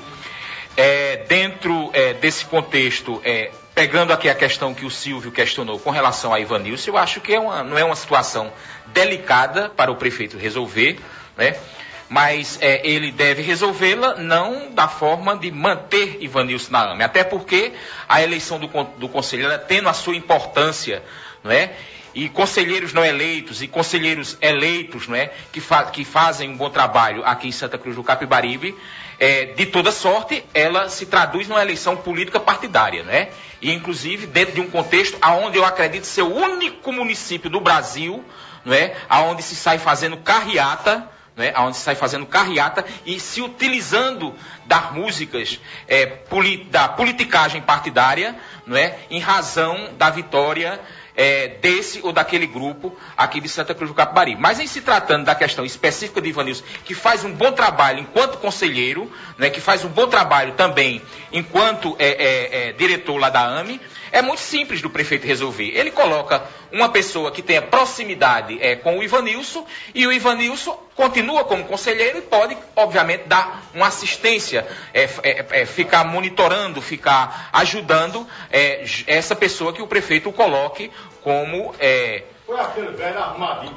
S8: Dentro desse contexto, pegando aqui a questão que o Silvio questionou com relação a Ivanilson, eu acho que não é uma situação delicada para o prefeito resolver, né? Mas ele deve resolvê-la não da forma de manter Ivanilson na AME, até porque a eleição do conselho, ela tendo a sua importância, não é? E conselheiros não eleitos e conselheiros eleitos, não é? que fazem um bom trabalho aqui em Santa Cruz do Capibaribe, de toda sorte, ela se traduz numa eleição política partidária, né? E inclusive dentro de um contexto onde eu acredito ser o único município do Brasil, não é? Onde se sai fazendo carreata, né, onde se sai fazendo carreata e se utilizando das músicas da politicagem partidária, não é, em razão da vitória desse ou daquele grupo aqui de Santa Cruz do Capibaribe. Mas em se tratando da questão específica de Ivanilson, que faz um bom trabalho enquanto conselheiro, né, que faz um bom trabalho também enquanto diretor lá da AME, é muito simples do prefeito resolver. Ele coloca uma pessoa que tenha proximidade com o Ivanilson, e o Ivanilson continua como conselheiro e pode, obviamente, dar uma assistência, ficar monitorando, ficar ajudando essa pessoa que o prefeito coloque como
S7: foi aquele velho armadilho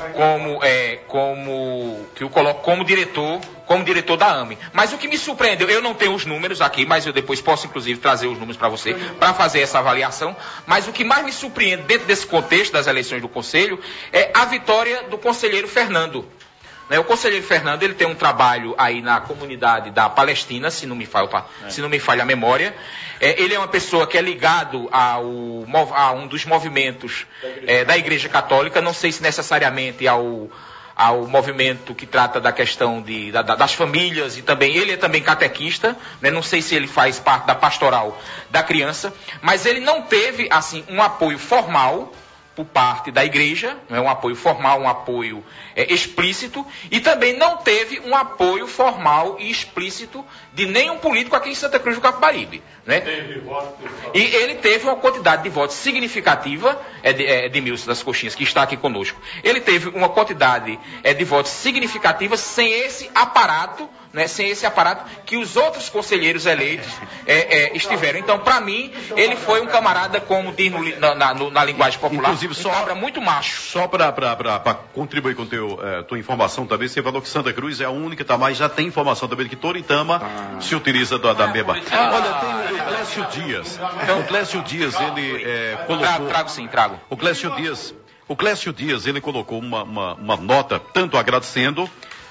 S8: que o coloco como diretor da AME. Mas o que me surpreendeu, eu não tenho os números aqui, mas eu depois posso inclusive trazer os números para você, para fazer essa avaliação, mas o que mais me surpreende dentro desse contexto das eleições do Conselho é a vitória do conselheiro Fernando. Né? O conselheiro Fernando, ele tem um trabalho aí na comunidade da Palestina, se não me falha a memória. Ele é uma pessoa que é ligado a um dos movimentos da Igreja Católica, não sei se necessariamente ao movimento que trata da questão das famílias, e também ele é também catequista, né? Não sei se ele faz parte da pastoral da criança, mas ele não teve assim um apoio formal por parte da igreja, não é um apoio formal, um apoio explícito, e também não teve um apoio formal e explícito de nenhum político aqui em Santa Cruz do Capibaribe. Né? E ele teve uma quantidade de votos significativa, Edmilson das Coxinhas, que está aqui conosco, ele teve uma quantidade de votos significativa sem esse aparato, né, sem esse aparato que os outros conselheiros eleitos estiveram. Então, para mim, ele foi um camarada, como diz na linguagem popular, inclusive, um cabra muito macho.
S5: Só para contribuir com tua informação também, você falou que Santa Cruz é a única, mas já tem informação também de que Toritama se utiliza da mesma. Olha, tem o Clécio Dias. Então, o Clécio Dias, ele colocou...
S8: Trago.
S5: O Clécio Dias, ele colocou uma nota, tanto agradecendo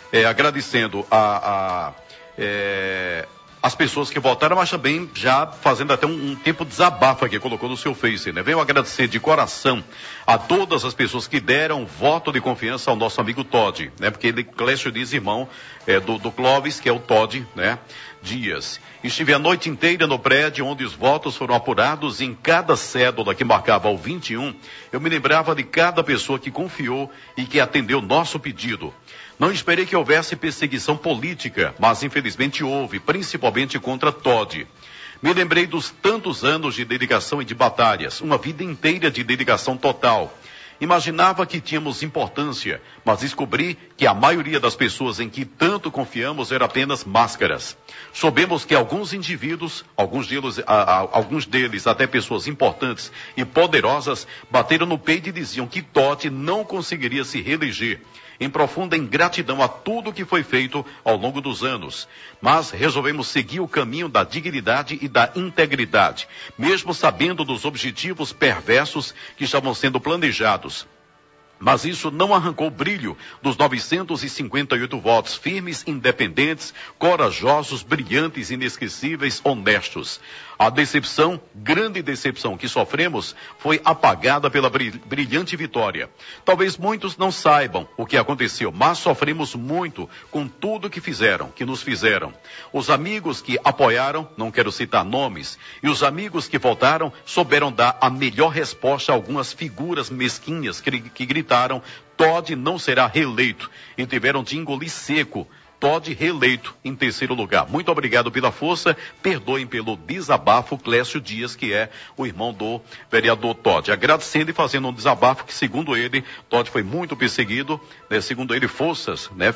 S5: as pessoas que votaram, mas também já fazendo até um tempo de desabafo aqui, colocou no seu Face, né? Venho agradecer de coração a todas as pessoas que deram voto de confiança ao nosso amigo Todd, né? Porque ele, Clécio Dias, irmão do Clóvis, que é o Todd, né? Dias. Estive a noite inteira no prédio onde os votos foram apurados, e em cada cédula que marcava o 21, eu me lembrava de cada pessoa que confiou e que atendeu nosso pedido. Não esperei que houvesse perseguição política, mas infelizmente houve, principalmente contra Todd. Me lembrei dos tantos anos de dedicação e de batalhas, uma vida inteira de dedicação total. Imaginava que tínhamos importância, mas descobri que a maioria das pessoas em que tanto confiamos eram apenas máscaras. Soubemos que alguns indivíduos, alguns deles até pessoas importantes e poderosas, bateram no peito e diziam que Todd não conseguiria se reeleger, em profunda ingratidão a tudo que foi feito ao longo dos anos. Mas resolvemos seguir o caminho da dignidade e da integridade, mesmo sabendo dos objetivos perversos que estavam sendo planejados. Mas isso não arrancou o brilho dos 958 votos firmes, independentes, corajosos, brilhantes, inesquecíveis, honestos. A decepção, grande decepção que sofremos, foi apagada pela brilhante vitória. Talvez muitos não saibam o que aconteceu, mas sofremos muito com tudo que nos fizeram. Os amigos que apoiaram, não quero citar nomes, e os amigos que votaram souberam dar a melhor resposta a algumas figuras mesquinhas que gritaram: Todd não será reeleito, e tiveram de engolir seco. Todd reeleito em terceiro lugar. Muito obrigado pela força, perdoem pelo desabafo, Clécio Dias, que é o irmão do vereador Todd. Agradecendo e fazendo um desabafo que, segundo ele, Todd foi muito perseguido, né? Segundo ele, forças, né,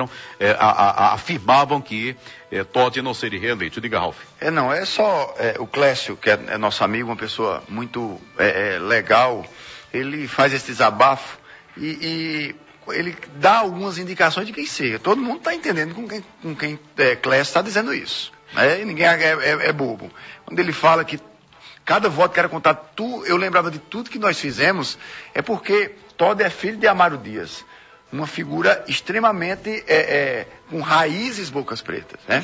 S5: afirmavam que Todd não seria reeleito. Diga, Ralf.
S10: Não, é só o Clécio, que é nosso amigo, uma pessoa muito legal, ele faz esse desabafo e ele dá algumas indicações de quem seja. Todo mundo está entendendo com quem Clécio está dizendo isso. Né? E ninguém é bobo. Quando ele fala que cada voto que era contado, eu lembrava de tudo que nós fizemos, é porque Todd é filho de Amaro Dias. Uma figura extremamente com raízes Bocas Pretas. Né?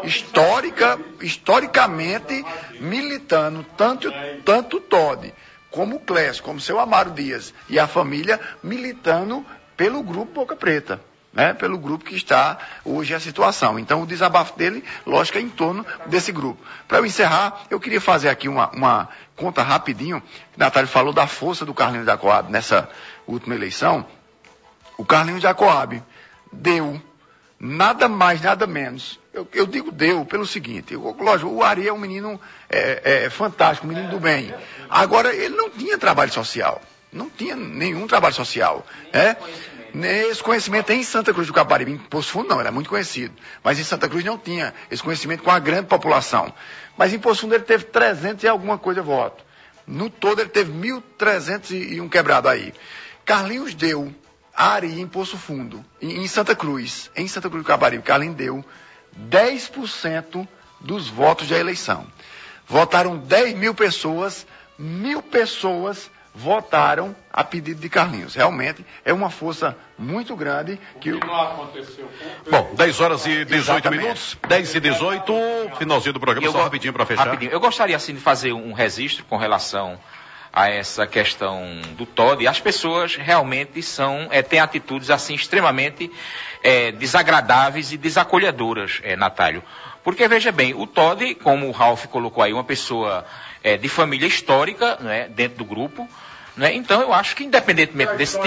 S10: Historicamente militando, tanto Todd como o Clécio, como seu Amaro Dias e a família militando pelo grupo Boca Preta, né? Pelo grupo que está hoje a situação. Então, o desabafo dele, lógico, é em torno desse grupo. Para eu encerrar, eu queria fazer aqui uma conta rapidinho. Natália falou da força do Carlinhos da Coab nessa última eleição. O Carlinhos da Coab deu nada mais, nada menos. Eu digo deu pelo seguinte, lógico, o Ari é um menino fantástico, um menino do bem. Agora, ele não tinha trabalho social. Não tinha nenhum trabalho social. Esse conhecimento em Santa Cruz do Capibaribe, em Poço Fundo não, era muito conhecido. Mas em Santa Cruz não tinha esse conhecimento com a grande população. Mas em Poço Fundo ele teve 300 e alguma coisa voto. No todo ele teve 1.301 quebrado aí. Carlinhos deu a Ari em Poço Fundo, em Santa Cruz do Capibaribe, Carlinhos deu 10% dos votos da eleição. Votaram 10 mil pessoas, 1.000 pessoas votaram a pedido de Carlinhos. Realmente é uma força muito grande que
S7: não aconteceu.
S5: Bom, 10 horas e 18
S10: Exatamente.
S5: minutos, 10 e 18, finalzinho do programa, só rapidinho para fechar.
S8: Rapidinho. Eu gostaria assim de fazer um registro com relação a essa questão do Todd. As pessoas realmente têm atitudes assim extremamente desagradáveis e desacolhedoras, Natálio. Porque, veja bem, o Todd, como o Ralf colocou aí, uma pessoa de família histórica, né, dentro do grupo, né? Então, eu acho que, independentemente desse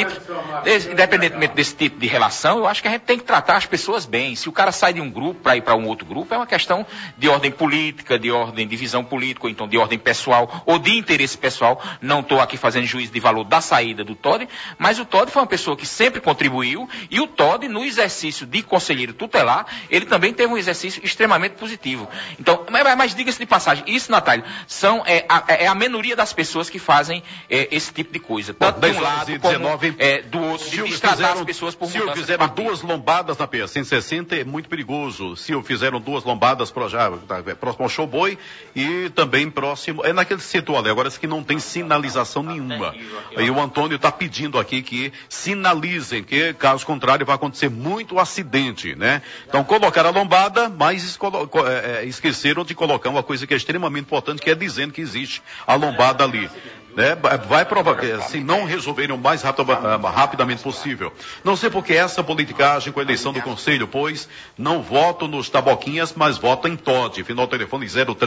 S8: tipo de relação, eu acho que a gente tem que tratar as pessoas bem. Se o cara sai de um grupo para ir para um outro grupo, é uma questão de ordem política, de ordem de visão política, ou então de ordem pessoal, ou de interesse pessoal. Não estou aqui fazendo juízo de valor da saída do Todd, mas o Todd foi uma pessoa que sempre contribuiu, e o Todd, no exercício de conselheiro tutelar, ele também teve um exercício extremamente positivo. Então, mas diga-se de passagem, isso, Natália, é a minoria das pessoas que fazem esse tipo de coisa. Tanto de um lado como do outro, de tratar as pessoas por mudança.
S5: Se fizeram 2 lombadas na P160, é muito perigoso. Se fizeram 2 lombadas próximo ao Showboy e também próximo, naquele setor ali, agora que não tem sinalização nenhuma. Aí o Antônio está pedindo aqui que sinalizem, que caso contrário vai acontecer muito acidente, né? Então colocaram a lombada, mas esqueceram de colocar uma coisa que é extremamente importante, que é dizendo que existe a lombada ali. Né? Vai provocar, se não resolverem o mais rapidamente possível. Não sei porque essa politicagem com a eleição do Conselho, pois não voto nos taboquinhas, mas voto em Todd. Final do telefone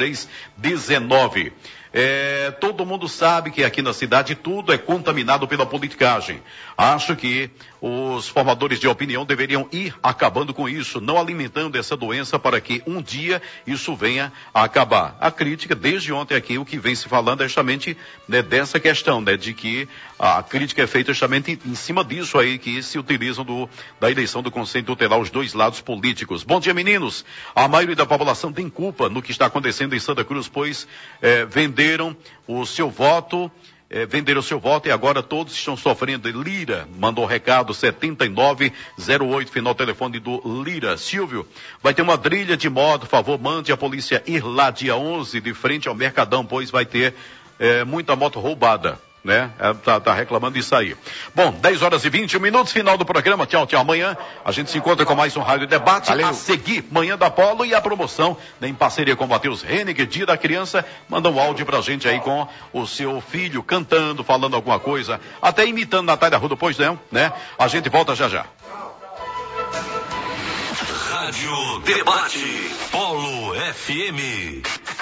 S5: 0319. Todo mundo sabe que aqui na cidade tudo é contaminado pela politicagem. Acho que os formadores de opinião deveriam ir acabando com isso, não alimentando essa doença para que um dia isso venha a acabar. A crítica, desde ontem aqui, o que vem se falando é justamente, né, dessa questão, né, de que a crítica é feita justamente em cima disso aí, que se utilizam da eleição do Conselho Tutelar os dois lados políticos. Bom dia, meninos. A maioria da população tem culpa no que está acontecendo em Santa Cruz, pois venderam o seu voto e agora todos estão sofrendo. Lira mandou recado 7908, final telefone do Lira. Silvio, vai ter uma trilha de moto, por favor, mande a polícia ir lá dia 11 de frente ao Mercadão, pois vai ter muita moto roubada. Né? Tá reclamando disso aí. Bom, 10 horas e 21 minutos, final do programa. Tchau, tchau. Amanhã a gente se encontra com mais um Rádio Debate. Valeu. A seguir, Manhã da Polo e a promoção, né, em parceria com o Matheus Hennig, Dia da Criança. Manda um áudio pra gente aí com o seu filho cantando, falando alguma coisa, até imitando Natália Arruda, pois não, né? A gente volta já já.
S1: Rádio Debate Polo FM.